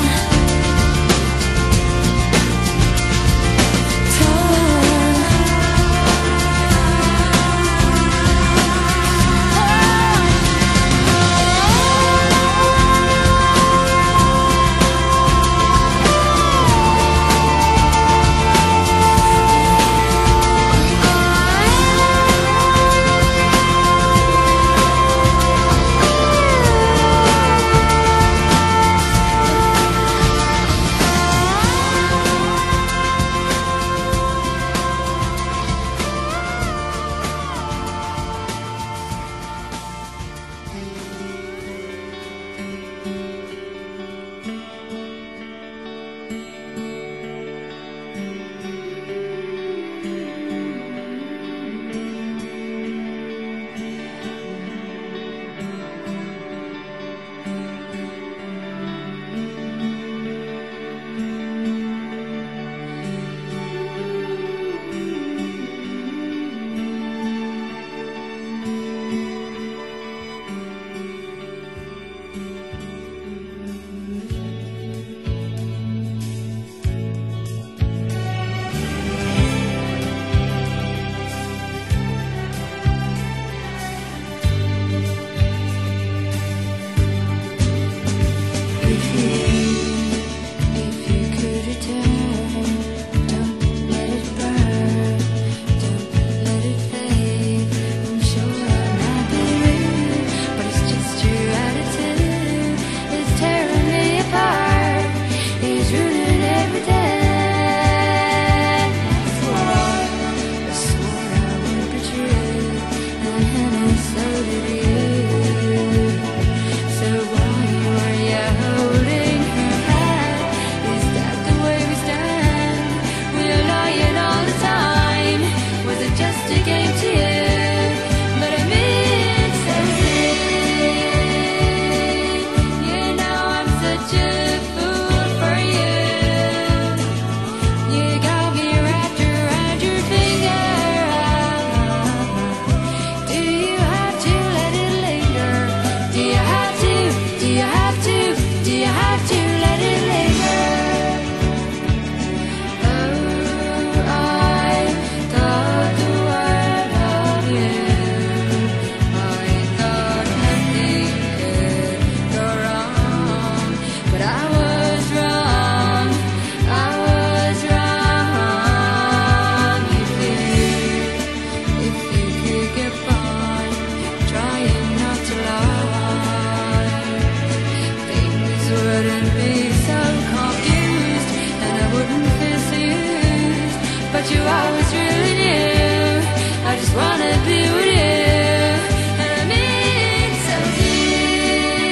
H: wanna be with you, and I mean so deep.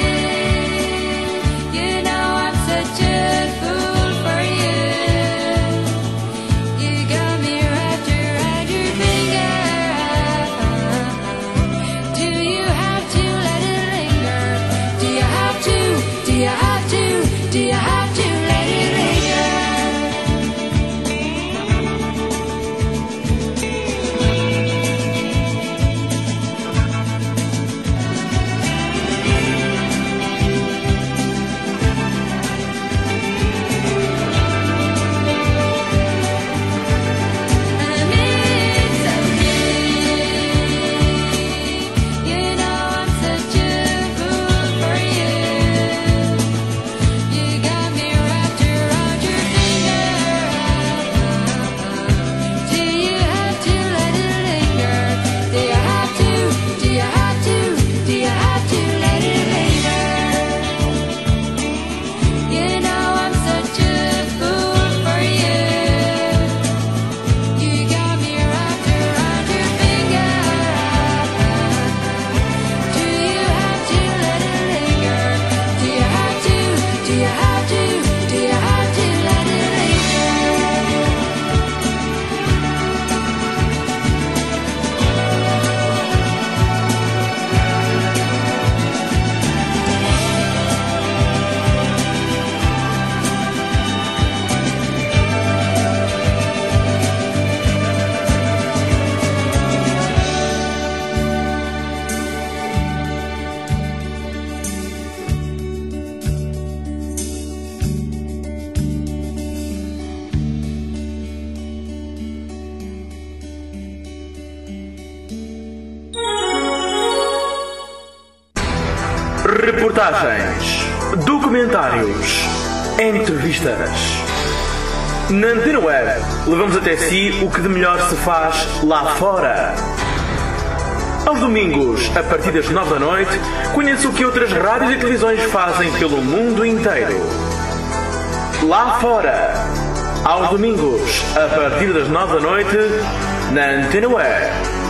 B: reportagens, documentários, entrevistas. Na Antena Web, levamos até si o que de melhor se faz lá fora. Aos domingos, a partir das 9 da noite, conheça o que outras rádios e televisões fazem pelo mundo inteiro. Lá fora. Aos domingos, a partir das 9 da noite, na Antena Web.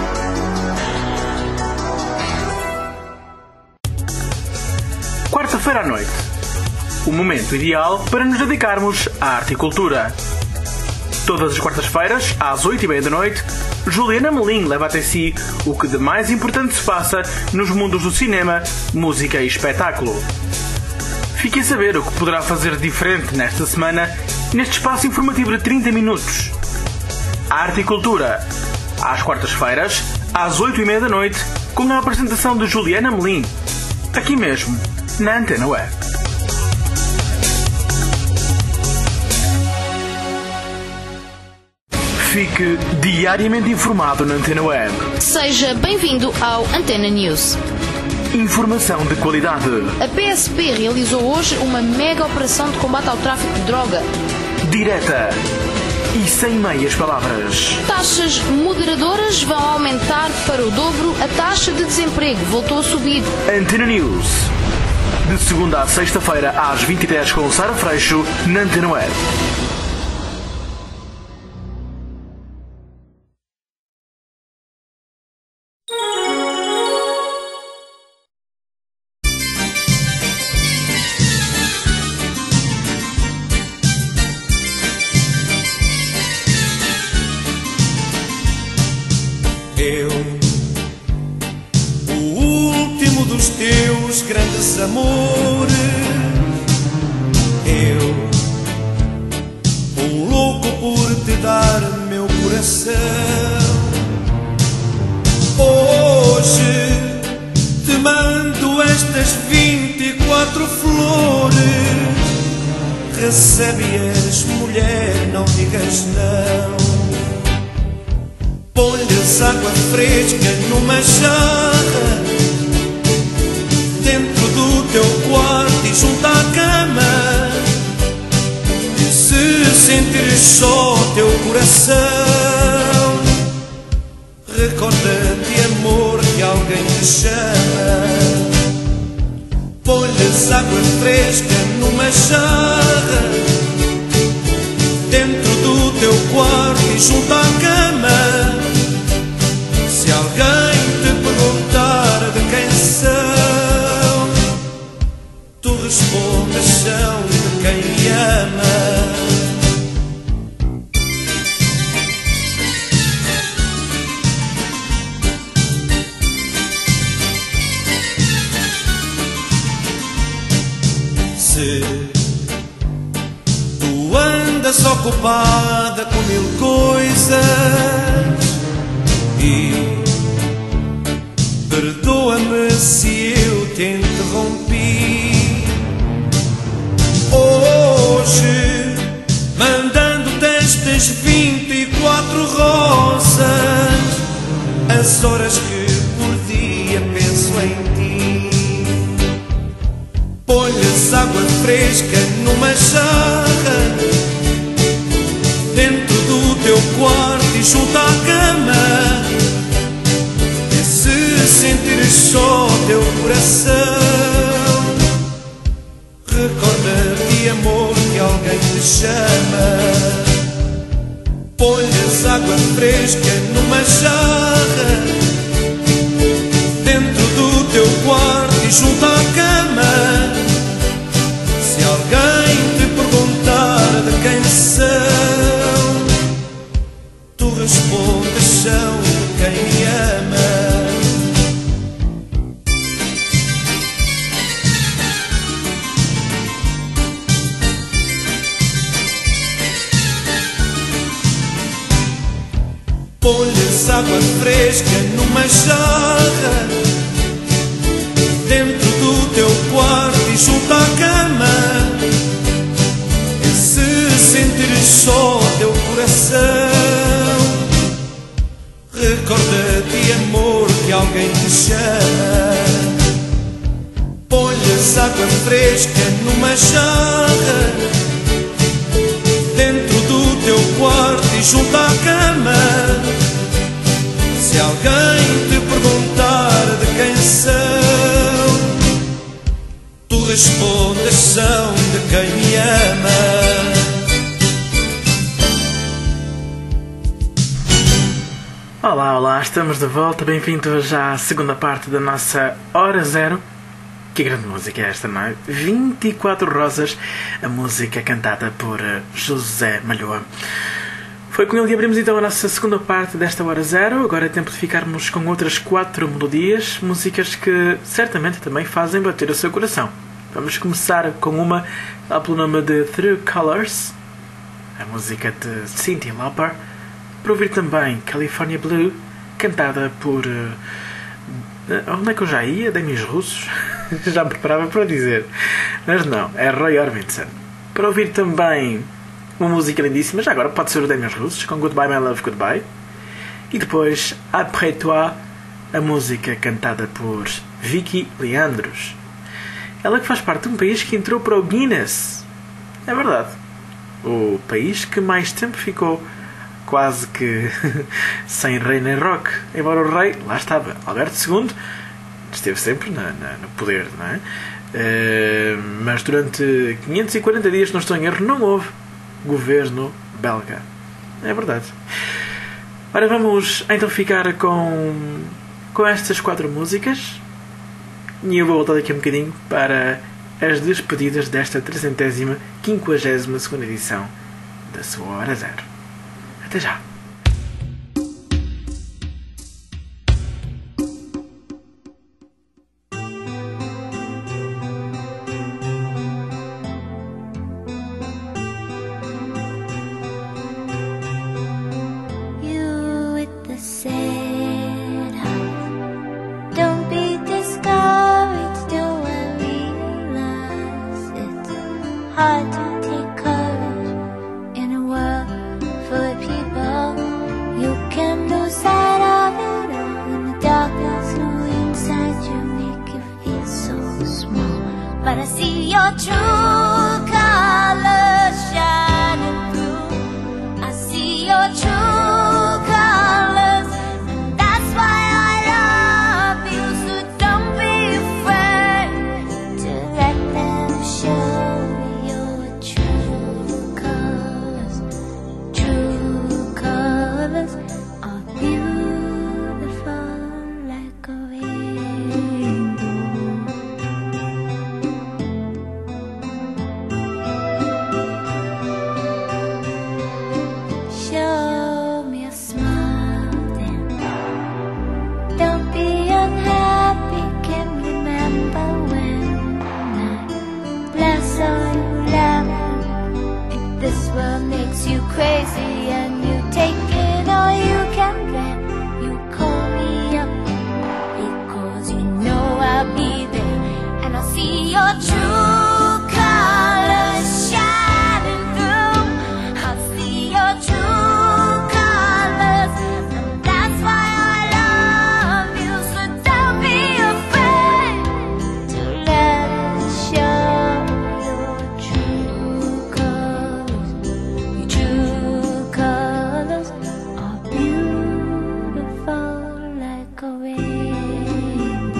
B: Quarta-feira à noite. O momento ideal para nos dedicarmos à arte e cultura. Todas as quartas-feiras, às 8h30 da noite, Juliana Melim leva até si o que de mais importante se passa nos mundos do cinema, música e espetáculo. Fique a saber o que poderá fazer diferente nesta semana, neste espaço informativo de 30 minutos. Arte e cultura. Às quartas-feiras, às 8h30 da noite, com a apresentação de Juliana Melim. Aqui mesmo, na Antena Web. Fique diariamente informado na Antena Web.
P: Seja bem-vindo ao Antena News.
B: Informação de qualidade.
P: A PSP realizou hoje uma mega operação de combate ao tráfico de droga.
B: Direta e sem meias palavras.
P: Taxas moderadoras vão aumentar para o dobro. A taxa de desemprego voltou a subir.
B: Antena News. De segunda à sexta-feira às 20h10 com Sara Freixo na Antena Web.
L: Eu, o último dos teus grandes amores. Eu, um louco por te dar meu coração. Hoje te mando estas 24 flores. Recebe-as, mulher, não digas não. Põe-lhes água fresca numa jarra dentro do teu quarto e junto à cama. E se sentires só teu coração, recorda-te, amor, que alguém te chama. Põe-lhes água fresca numa jarra dentro do teu quarto e junto à cama. Se alguém te perguntar de quem são, tu respondes, são de quem ama. Se tu andas ocupada com mil coisas e perdoa-me se eu te interrompi. Hoje, mandando-te estas 24 rosas, as horas que por dia penso em ti. Põe-lhes água fresca numa jarra dentro do teu quarto e junto à cama. E se sentires só teu coração, recorda-te, amor, que alguém te chama. Põe-lhes água fresca numa jarra dentro do teu quarto e junto à cama. Se alguém te perguntar de quem são, tu respondes, são de quem ama. Põe-lhes água fresca numa jarra dentro do teu quarto e junto à cama. E se sentires só teu coração, recorda-te, amor, que alguém te chama. Põe-lhes vez que numa jarra, dentro do teu quarto e junto à cama, se alguém te perguntar de quem são, tu respondes: são de quem me ama.
B: Olá, olá, estamos de volta, bem-vindos à segunda parte da nossa Hora Zero. Que grande música é esta, não é? 24 Rosas, a música cantada por José Malhoa. Foi com ele que abrimos então a nossa segunda parte desta Hora Zero. Agora é tempo de ficarmos com outras 4 melodias, músicas que certamente também fazem bater o seu coração. Vamos começar com uma pelo nome de Through Colors, a música de Cyndi Lauper. Para ouvir também California Blue, cantada por... onde é que eu já ia? Demis Russos? Já me preparava para dizer. Mas não, é Roy Orbison. Para ouvir também uma música lindíssima, já agora pode ser o Demis Russos, com Goodbye My Love Goodbye. E depois, Après Toi, a música cantada por Vicky Leandros. Ela que faz parte de um país que entrou para o Guinness. É verdade. O país que mais tempo ficou quase que sem rei nem rock, embora o rei, lá estava, Alberto II, esteve sempre no poder, não é? Mas durante 540 dias, não estou em erro, não houve governo belga. É verdade. Ora, vamos então ficar com estas 4 músicas e eu vou voltar daqui um bocadinho para as despedidas desta 352ª edição da sua Hora Zero. Até já!
H: You with the sad heart, don't be discouraged. Do I realize it's hard to take courage in a world full of people? You can lose sight of it all in the darkness. No inside you make you feel so small. But I see your true colors shining through. I see your true colors, and that's why I love you. So don't be afraid to let them show your true colors. True colors are beautiful like a rainbow. Show me a smile then. Don't be unhappy. Can remember when I last saw you laughing. If this world makes you crazy and you take it all you can bear, you call me up because you know I'll be there, and I'll see your true colors shining through. I'll see your true colors, and that's why I love you. So don't be afraid to let us show your true colors. Your true colors are beautiful like a rainbow.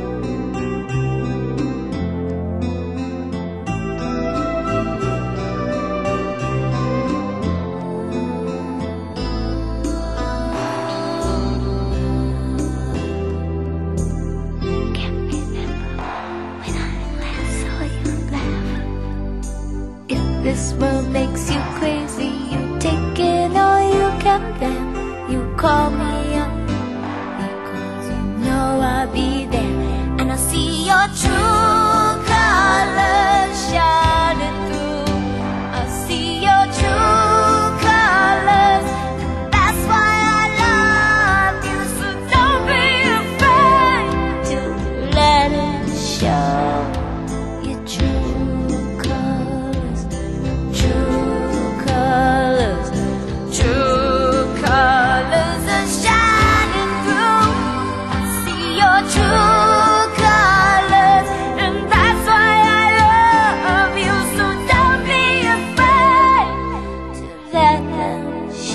H: Can't remember when I last saw you laugh. If this world makes you crazy, you take it all you can bear. You call me up because you know I'll be there, and I'll see your true colors shining through. I'll see your true colors, and that's why I love you. So don't be afraid to let it show your true colors. True colors, true colors are shining through. I see your true colors, and that's why I love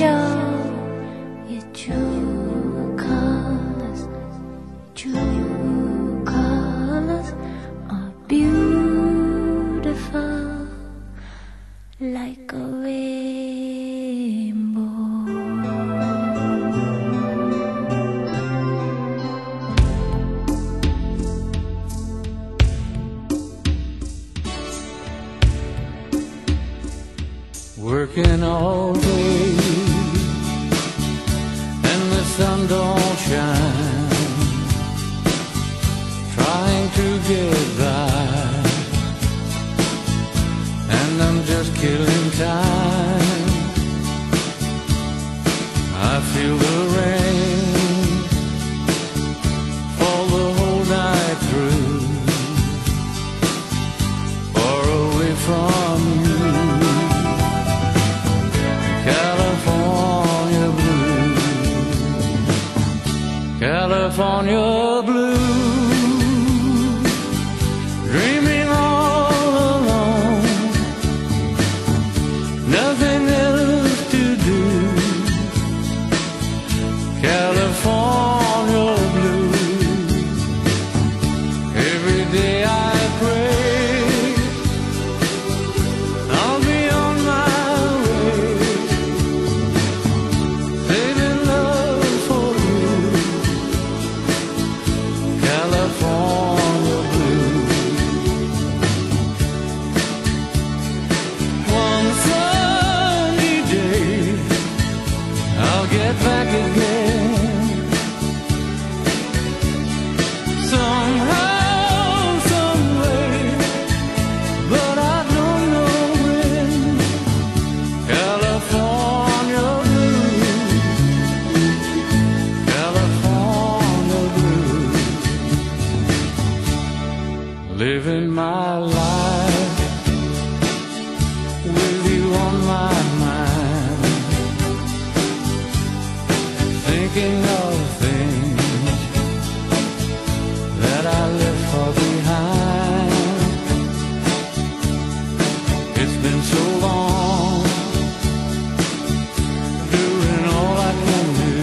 H: your true colors. True colors are beautiful like a rainbow.
J: Working all day and the sun don't shine, trying to get by, and I'm just killing time. I feel the rain fall the whole night through, far away from you. California blue, California blue, dreaming all alone, nothing else to do. California blue, every day I pray I'll be on my way, saving love for you. California blue. One sunny day I'll get back again, somehow, some way, but I don't know when. California blue, California blue, living my life with you on my mind, thinking of things that I left far behind. It's been so long, doing all I can do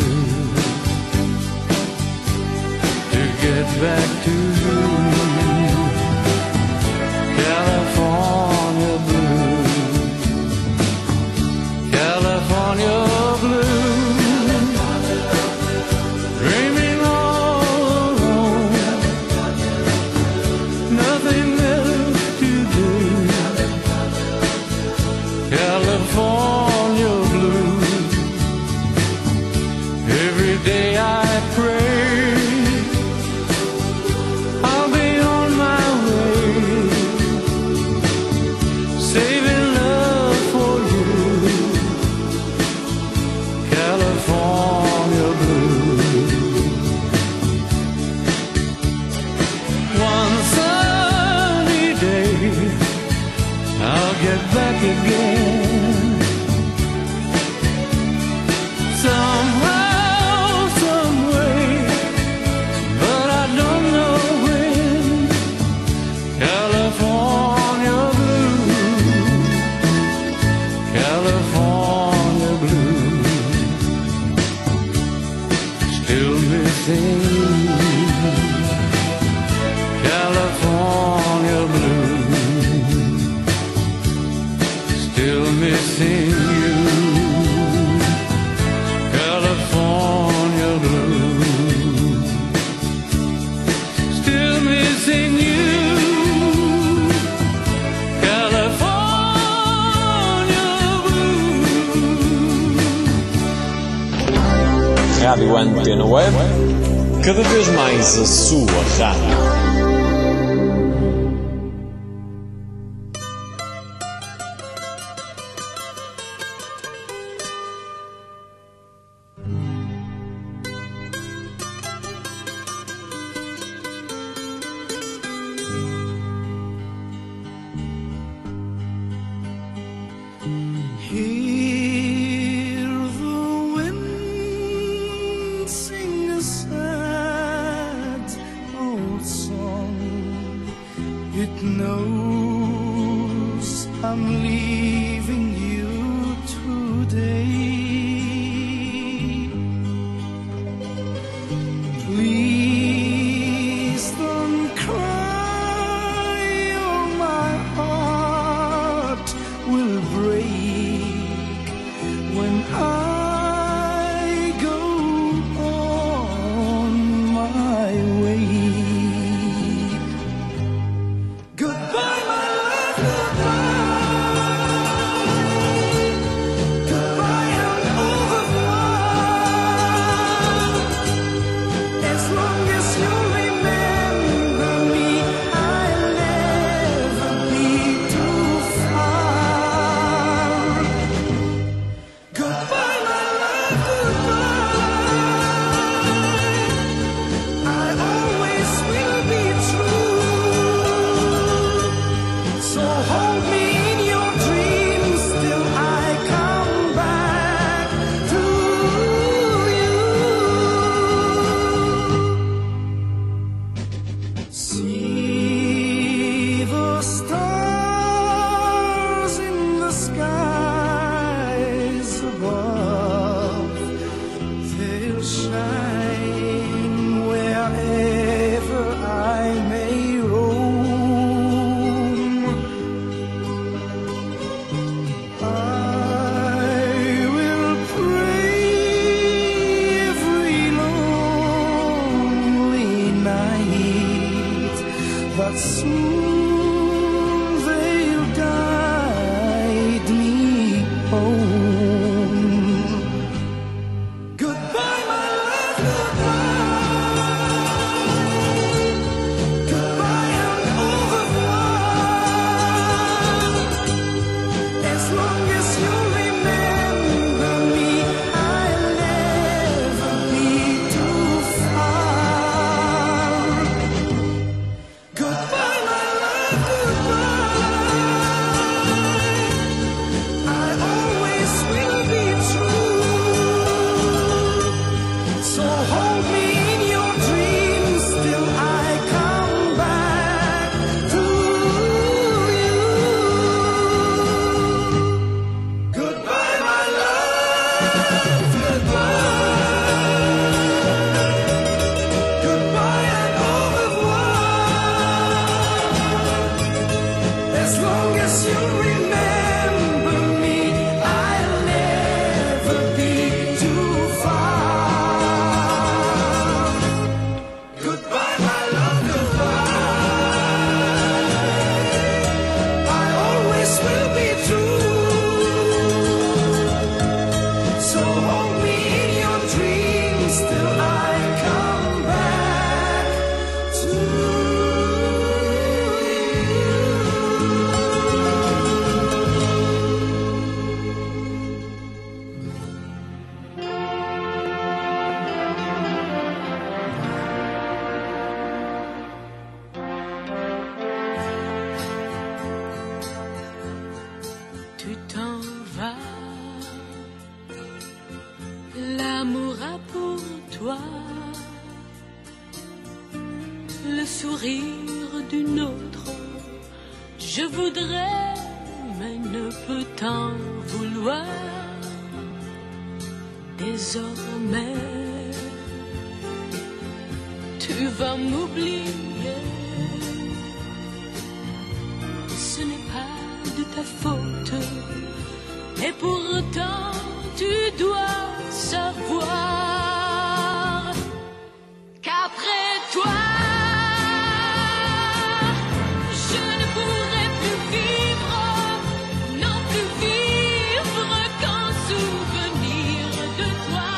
J: to get back to you. California blue, California blue, dreaming all alone, nothing else to do. California blue, every day I pray I'll be on my way, saving love for you. California blue. One sunny day I'll get back again, somehow, some way, but I don't know when. California blue, California blue, still missing you. California blue, still missing you. California blue, still missing you. California blue.
Q: Rádio Antena Web, cada vez mais a sua rádio.
L: Hear the wind sing a sad old song.
F: but soon they'll guide me home. Goodbye, my love, goodbye. Goodbye and au revoir. As long as you remember me, I'll never be too far. Goodbye, my love, goodbye. I always will be true. So hold me in your dreams till I come back to you. Goodbye, my love, goodbye. Goodbye and au revoir. As long as you remember me, I'll never be too far. Goodbye, my love, goodbye. I always will be true. So hold me in your dreams till I come back to you.
K: Tu t'en vas, l'amour a pour toi le sourire d'une autre. Je voudrais, mais ne peux t'en vouloir. Désormais, tu vas m'oublier. Ce n'est pas de ta faute. Et pourtant, tu dois savoir qu'après toi, je ne pourrai plus vivre, non plus vivre qu'en souvenir de toi.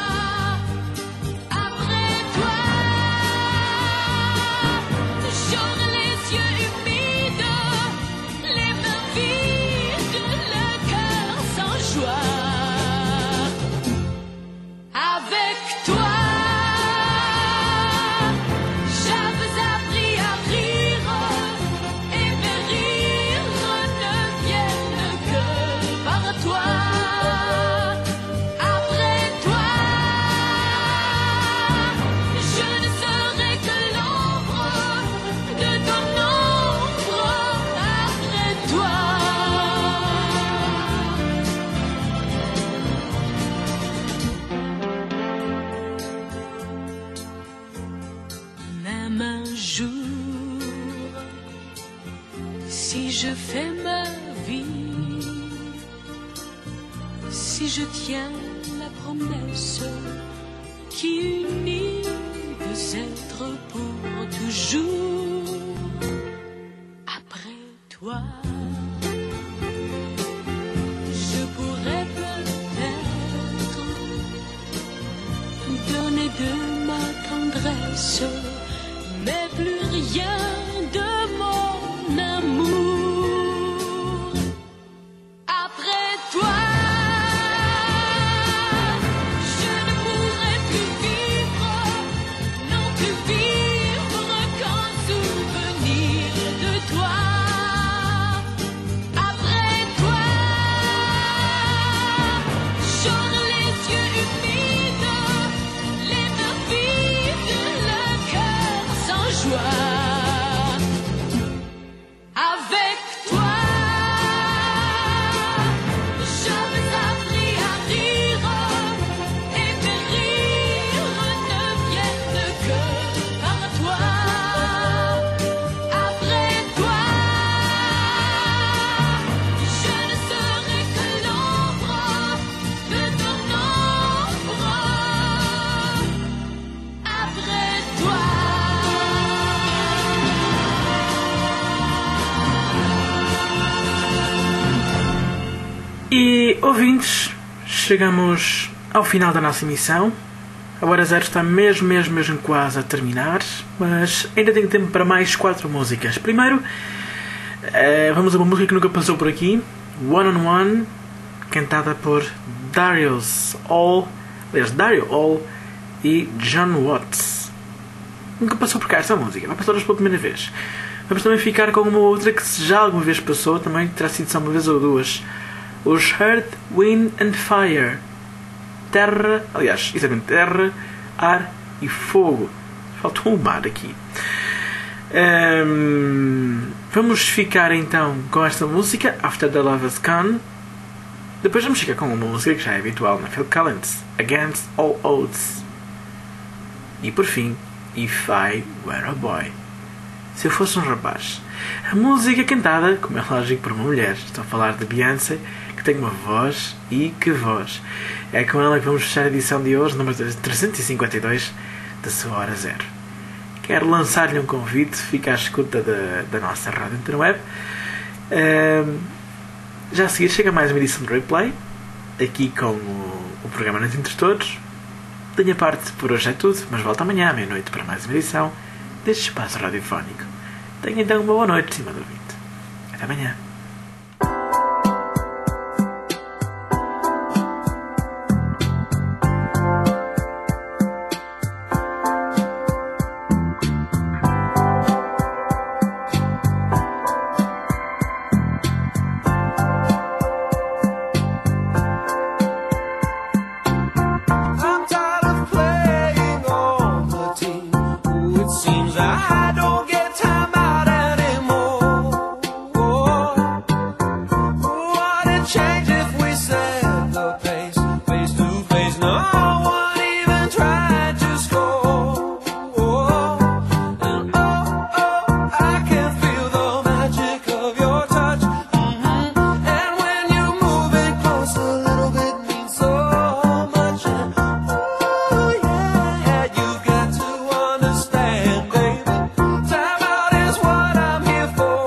K: Après toi, j'aurai les yeux humides, les mains vides, le cœur sans joie. Avec toi, j'avais appris à rire, et mes rires ne viennent que par toi. Après toi, je ne serai que l'ombre de ton ombre. Après toi, même un jour, si je fais ma vie, si je tiens la promesse qui unit deux êtres pour toujours. Après toi, je pourrais peut-être donner de ma tendresse, mais plus rien de mon amour. Après toi, je ne pourrai plus vivre, non plus vivre qu'en souvenir de toi. Après toi, j'aurai les yeux humides, les mains vides, le cœur
B: ouvintes, chegamos ao final da nossa emissão. A Hora Zero está mesmo quase a terminar, mas ainda tenho tempo para mais 4 músicas. Primeiro, vamos a uma música que nunca passou por aqui, One on One, cantada por Dario Hall e John Watts. Nunca passou por cá esta música, vai passar hoje pela primeira vez. Vamos também ficar com uma outra que se já alguma vez passou, também terá sido só uma vez ou duas. Os Earth, Wind and Fire. Terra, aliás, exatamente, terra, ar e fogo. Faltou um mar aqui. Vamos ficar então com esta música, After the Love Has Gone. Depois vamos ficar com uma música que já é habitual na Phil Collins, Against All Odds. E por fim, If I Were a Boy. Se eu fosse um rapaz. A música cantada, como é lógico, por uma mulher. Estou a falar de Beyoncé, que tem uma voz, e que voz. É com ela que vamos fechar a edição de hoje, número 352 da sua Hora Zero. Quero lançar-lhe um convite, fica à escuta da nossa rádio interweb. Já a seguir chega mais uma edição de Replay, aqui com o programa Noite Entre Todos. Da minha parte, por hoje é tudo, mas volto amanhã à meia-noite para mais uma edição deste espaço radiofónico. Tenha então uma boa noite, cima do ouvinte. Até amanhã.
L: I'm tired of playing on the team. Ooh, it seems I don't get time out anymore. Would it change if we set the pace, face to face? No one even tried to score. And I can feel the magic of your touch. And when you move it close, a little bit means so much. And oh yeah, you've got to understand, baby. Time out is what I'm here for.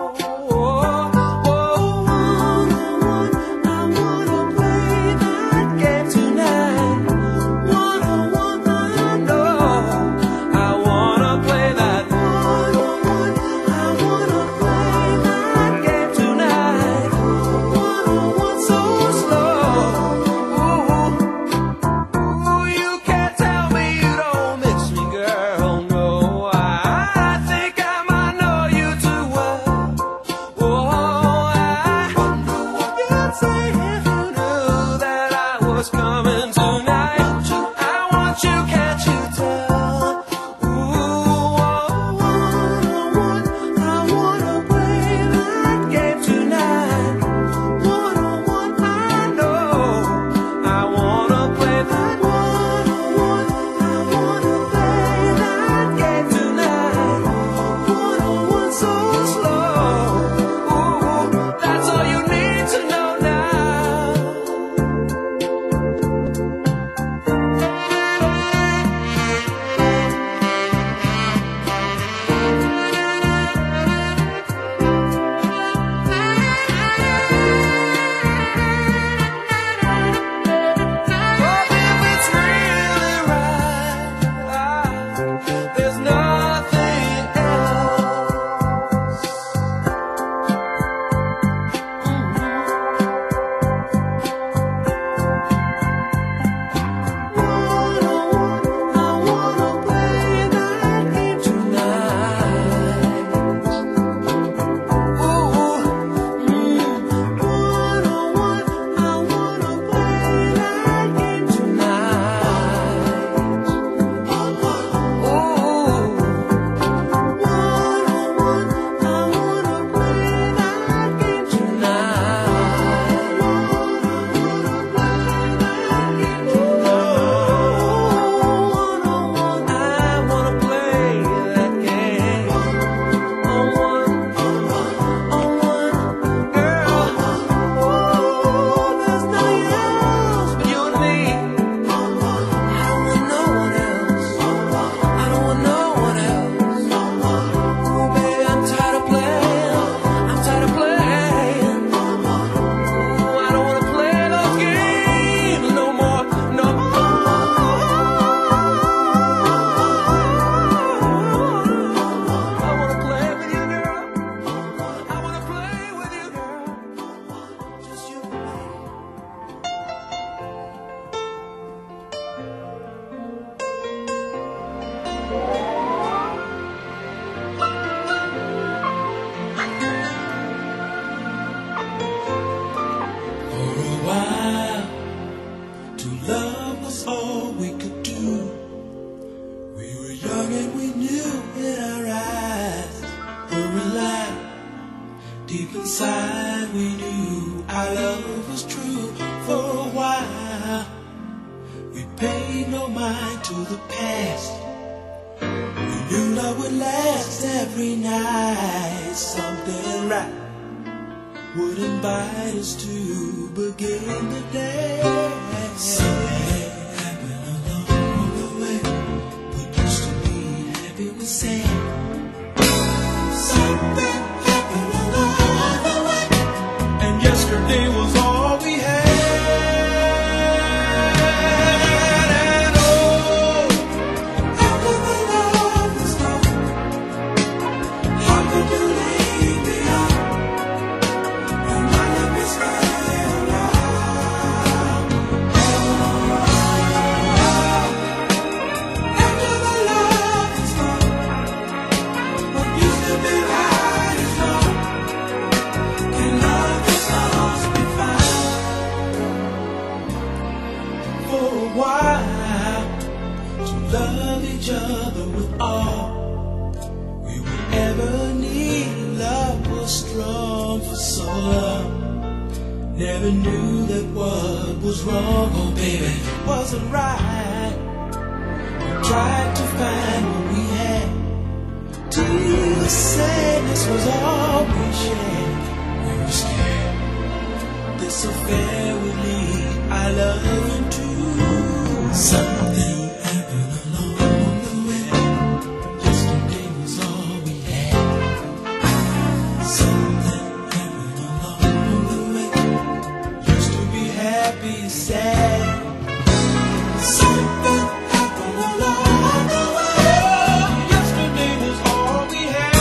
L: I wanna play that game tonight. One-on-one, I know. I wanna play that one-on-one. I wanna play that game tonight. One-on-one, so slow. Ooh, you can't tell me you don't miss me, girl. No, I think I might know you too well. I wonder what you'd say if you knew that I was coming tonight. I want you, can't you tell? One-on-one, I wanna play that game tonight. One-on-one, I know. I wanna play that one-on-one. I wanna play that game tonight. One-on-one, so slow. Ooh, that's all you need to know now. paid no mind to the past. We knew love would last every night. Something right would invite us to begin the day. Something happened along the way. We used to be happy, we said. Something happened along the way, and yesterday was all we had. And oh, after the love was gone, how could you leave me on? And why let me stay around? After the love is gone, what used to be right is wrong. Can love is lost be found? For a while, to love each other with all we would ever need. Love was strong for so long. Never knew that what was wrong, oh baby, wasn't right. We tried to find what we had, till the sadness was all we shared. We were scared this affair would lead our love into something happened along the way. Yesterday was all we had. Something happened along the way. Used to be happy, sad. Something happened along the way. Yesterday was all we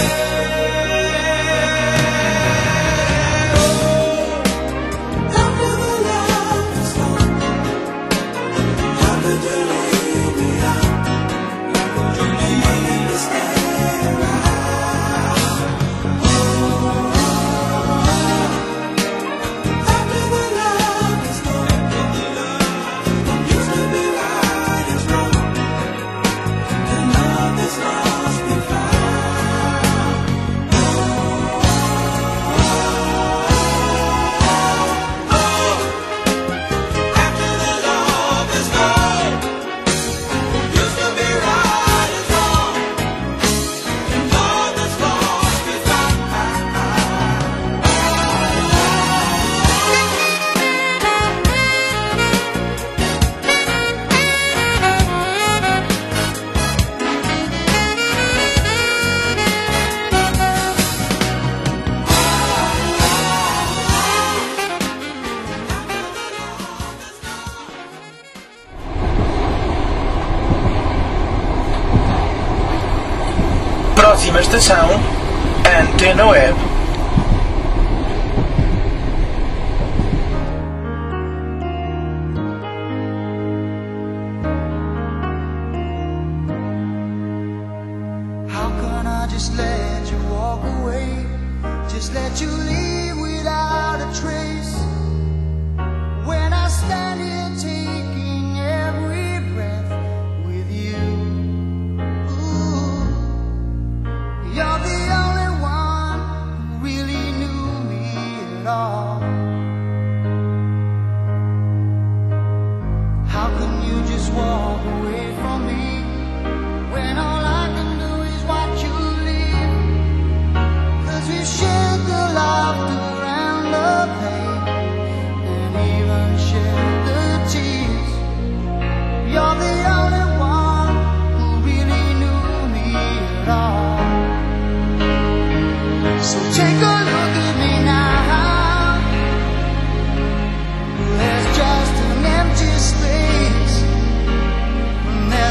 L: had. Oh, after the love was gone, how could you leave me out? And let me stay around. After the love is gone, what used to be right is wrong. And love is lost we found. After the love is gone, what used to be right is wrong. And love is lost we found.
E: Próxima estação, Antena Web.
F: How can I just let you walk away? Just let you leave without a trace. When I stand here taking every breath with you. Ooh, you're the only one who really knew me at all. How can you just walk away from me when all I can do is watch you leave? 'Cause we shared the laughter and the pain, and even shared the tears. You're the only one who really knew me at all. So take a look at me now. There's just an empty space.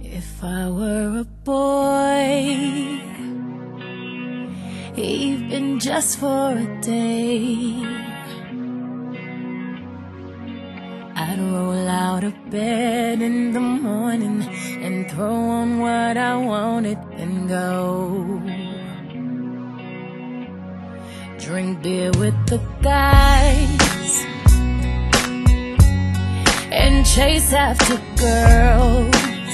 K: If I were a boy, even just for a day, I'd roll out of bed in the morning and throw on what I wanted and go drink beer with the guys and chase after girls.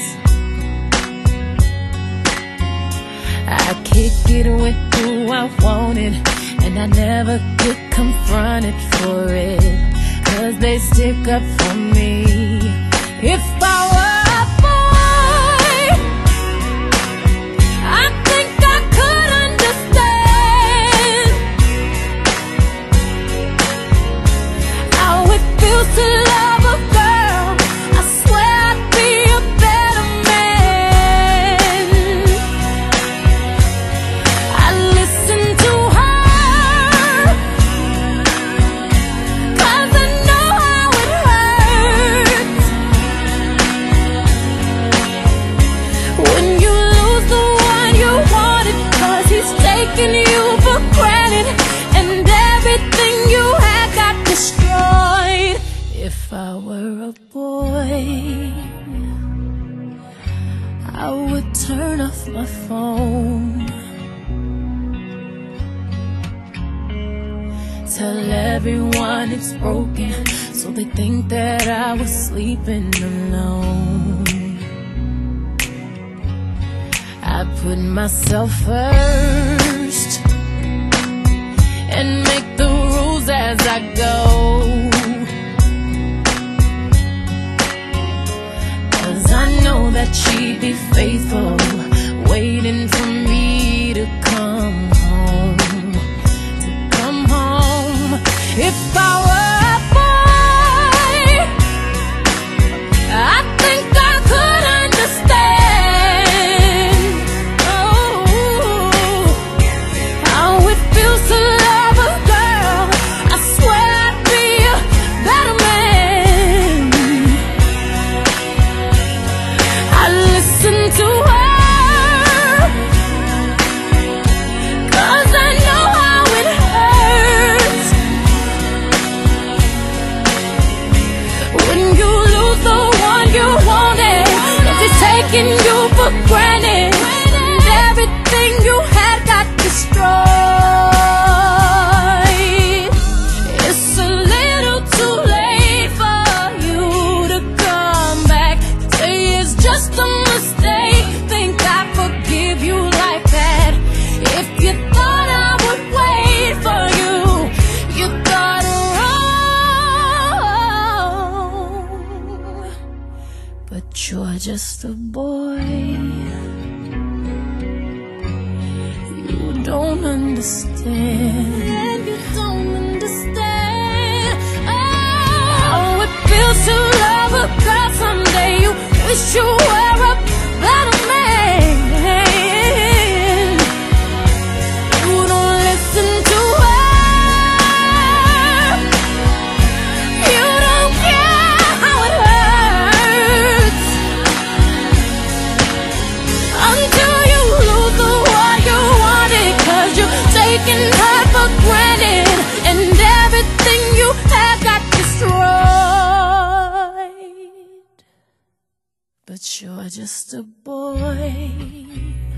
K: I kick it with who I wanted, and I never get confronted for it, 'cause they stick up for me. If I were a boy, I think I could understand how it feels to love a girl. I swear I'd be a better man. I listen to her, 'cause I know how it hurts when you lose the one you wanted, 'cause he's taking you for granted and everything you had got destroyed. If I were a boy, I would turn off my phone, tell everyone it's broken, so they think that I was sleeping alone. I put myself first and make the rules as I go, 'cause I know that she'd be faithful, waiting for me to come home, to come home. If I were a boy, I think I could understand, oh, how it feels to love a girl. I swear I'd be a better man. I listen to her, 'cause I know how it hurts when you lose the one you wanted, 'cause it's taking you for granted and everything you had got destroyed. It's a little too late for you to come back, say it's just a mistake, think I forgive you like that. If you thought I would wait for you, you thought wrong. But you're just a boy, you don't understand. You don't understand, oh, how it feels to love a girl. Someday you wish you were a better man. You don't listen to her, you don't care how it hurts until you lose the one you wanted, 'cause you're taking her for granted and everything you had got destroyed. But you're just a boy,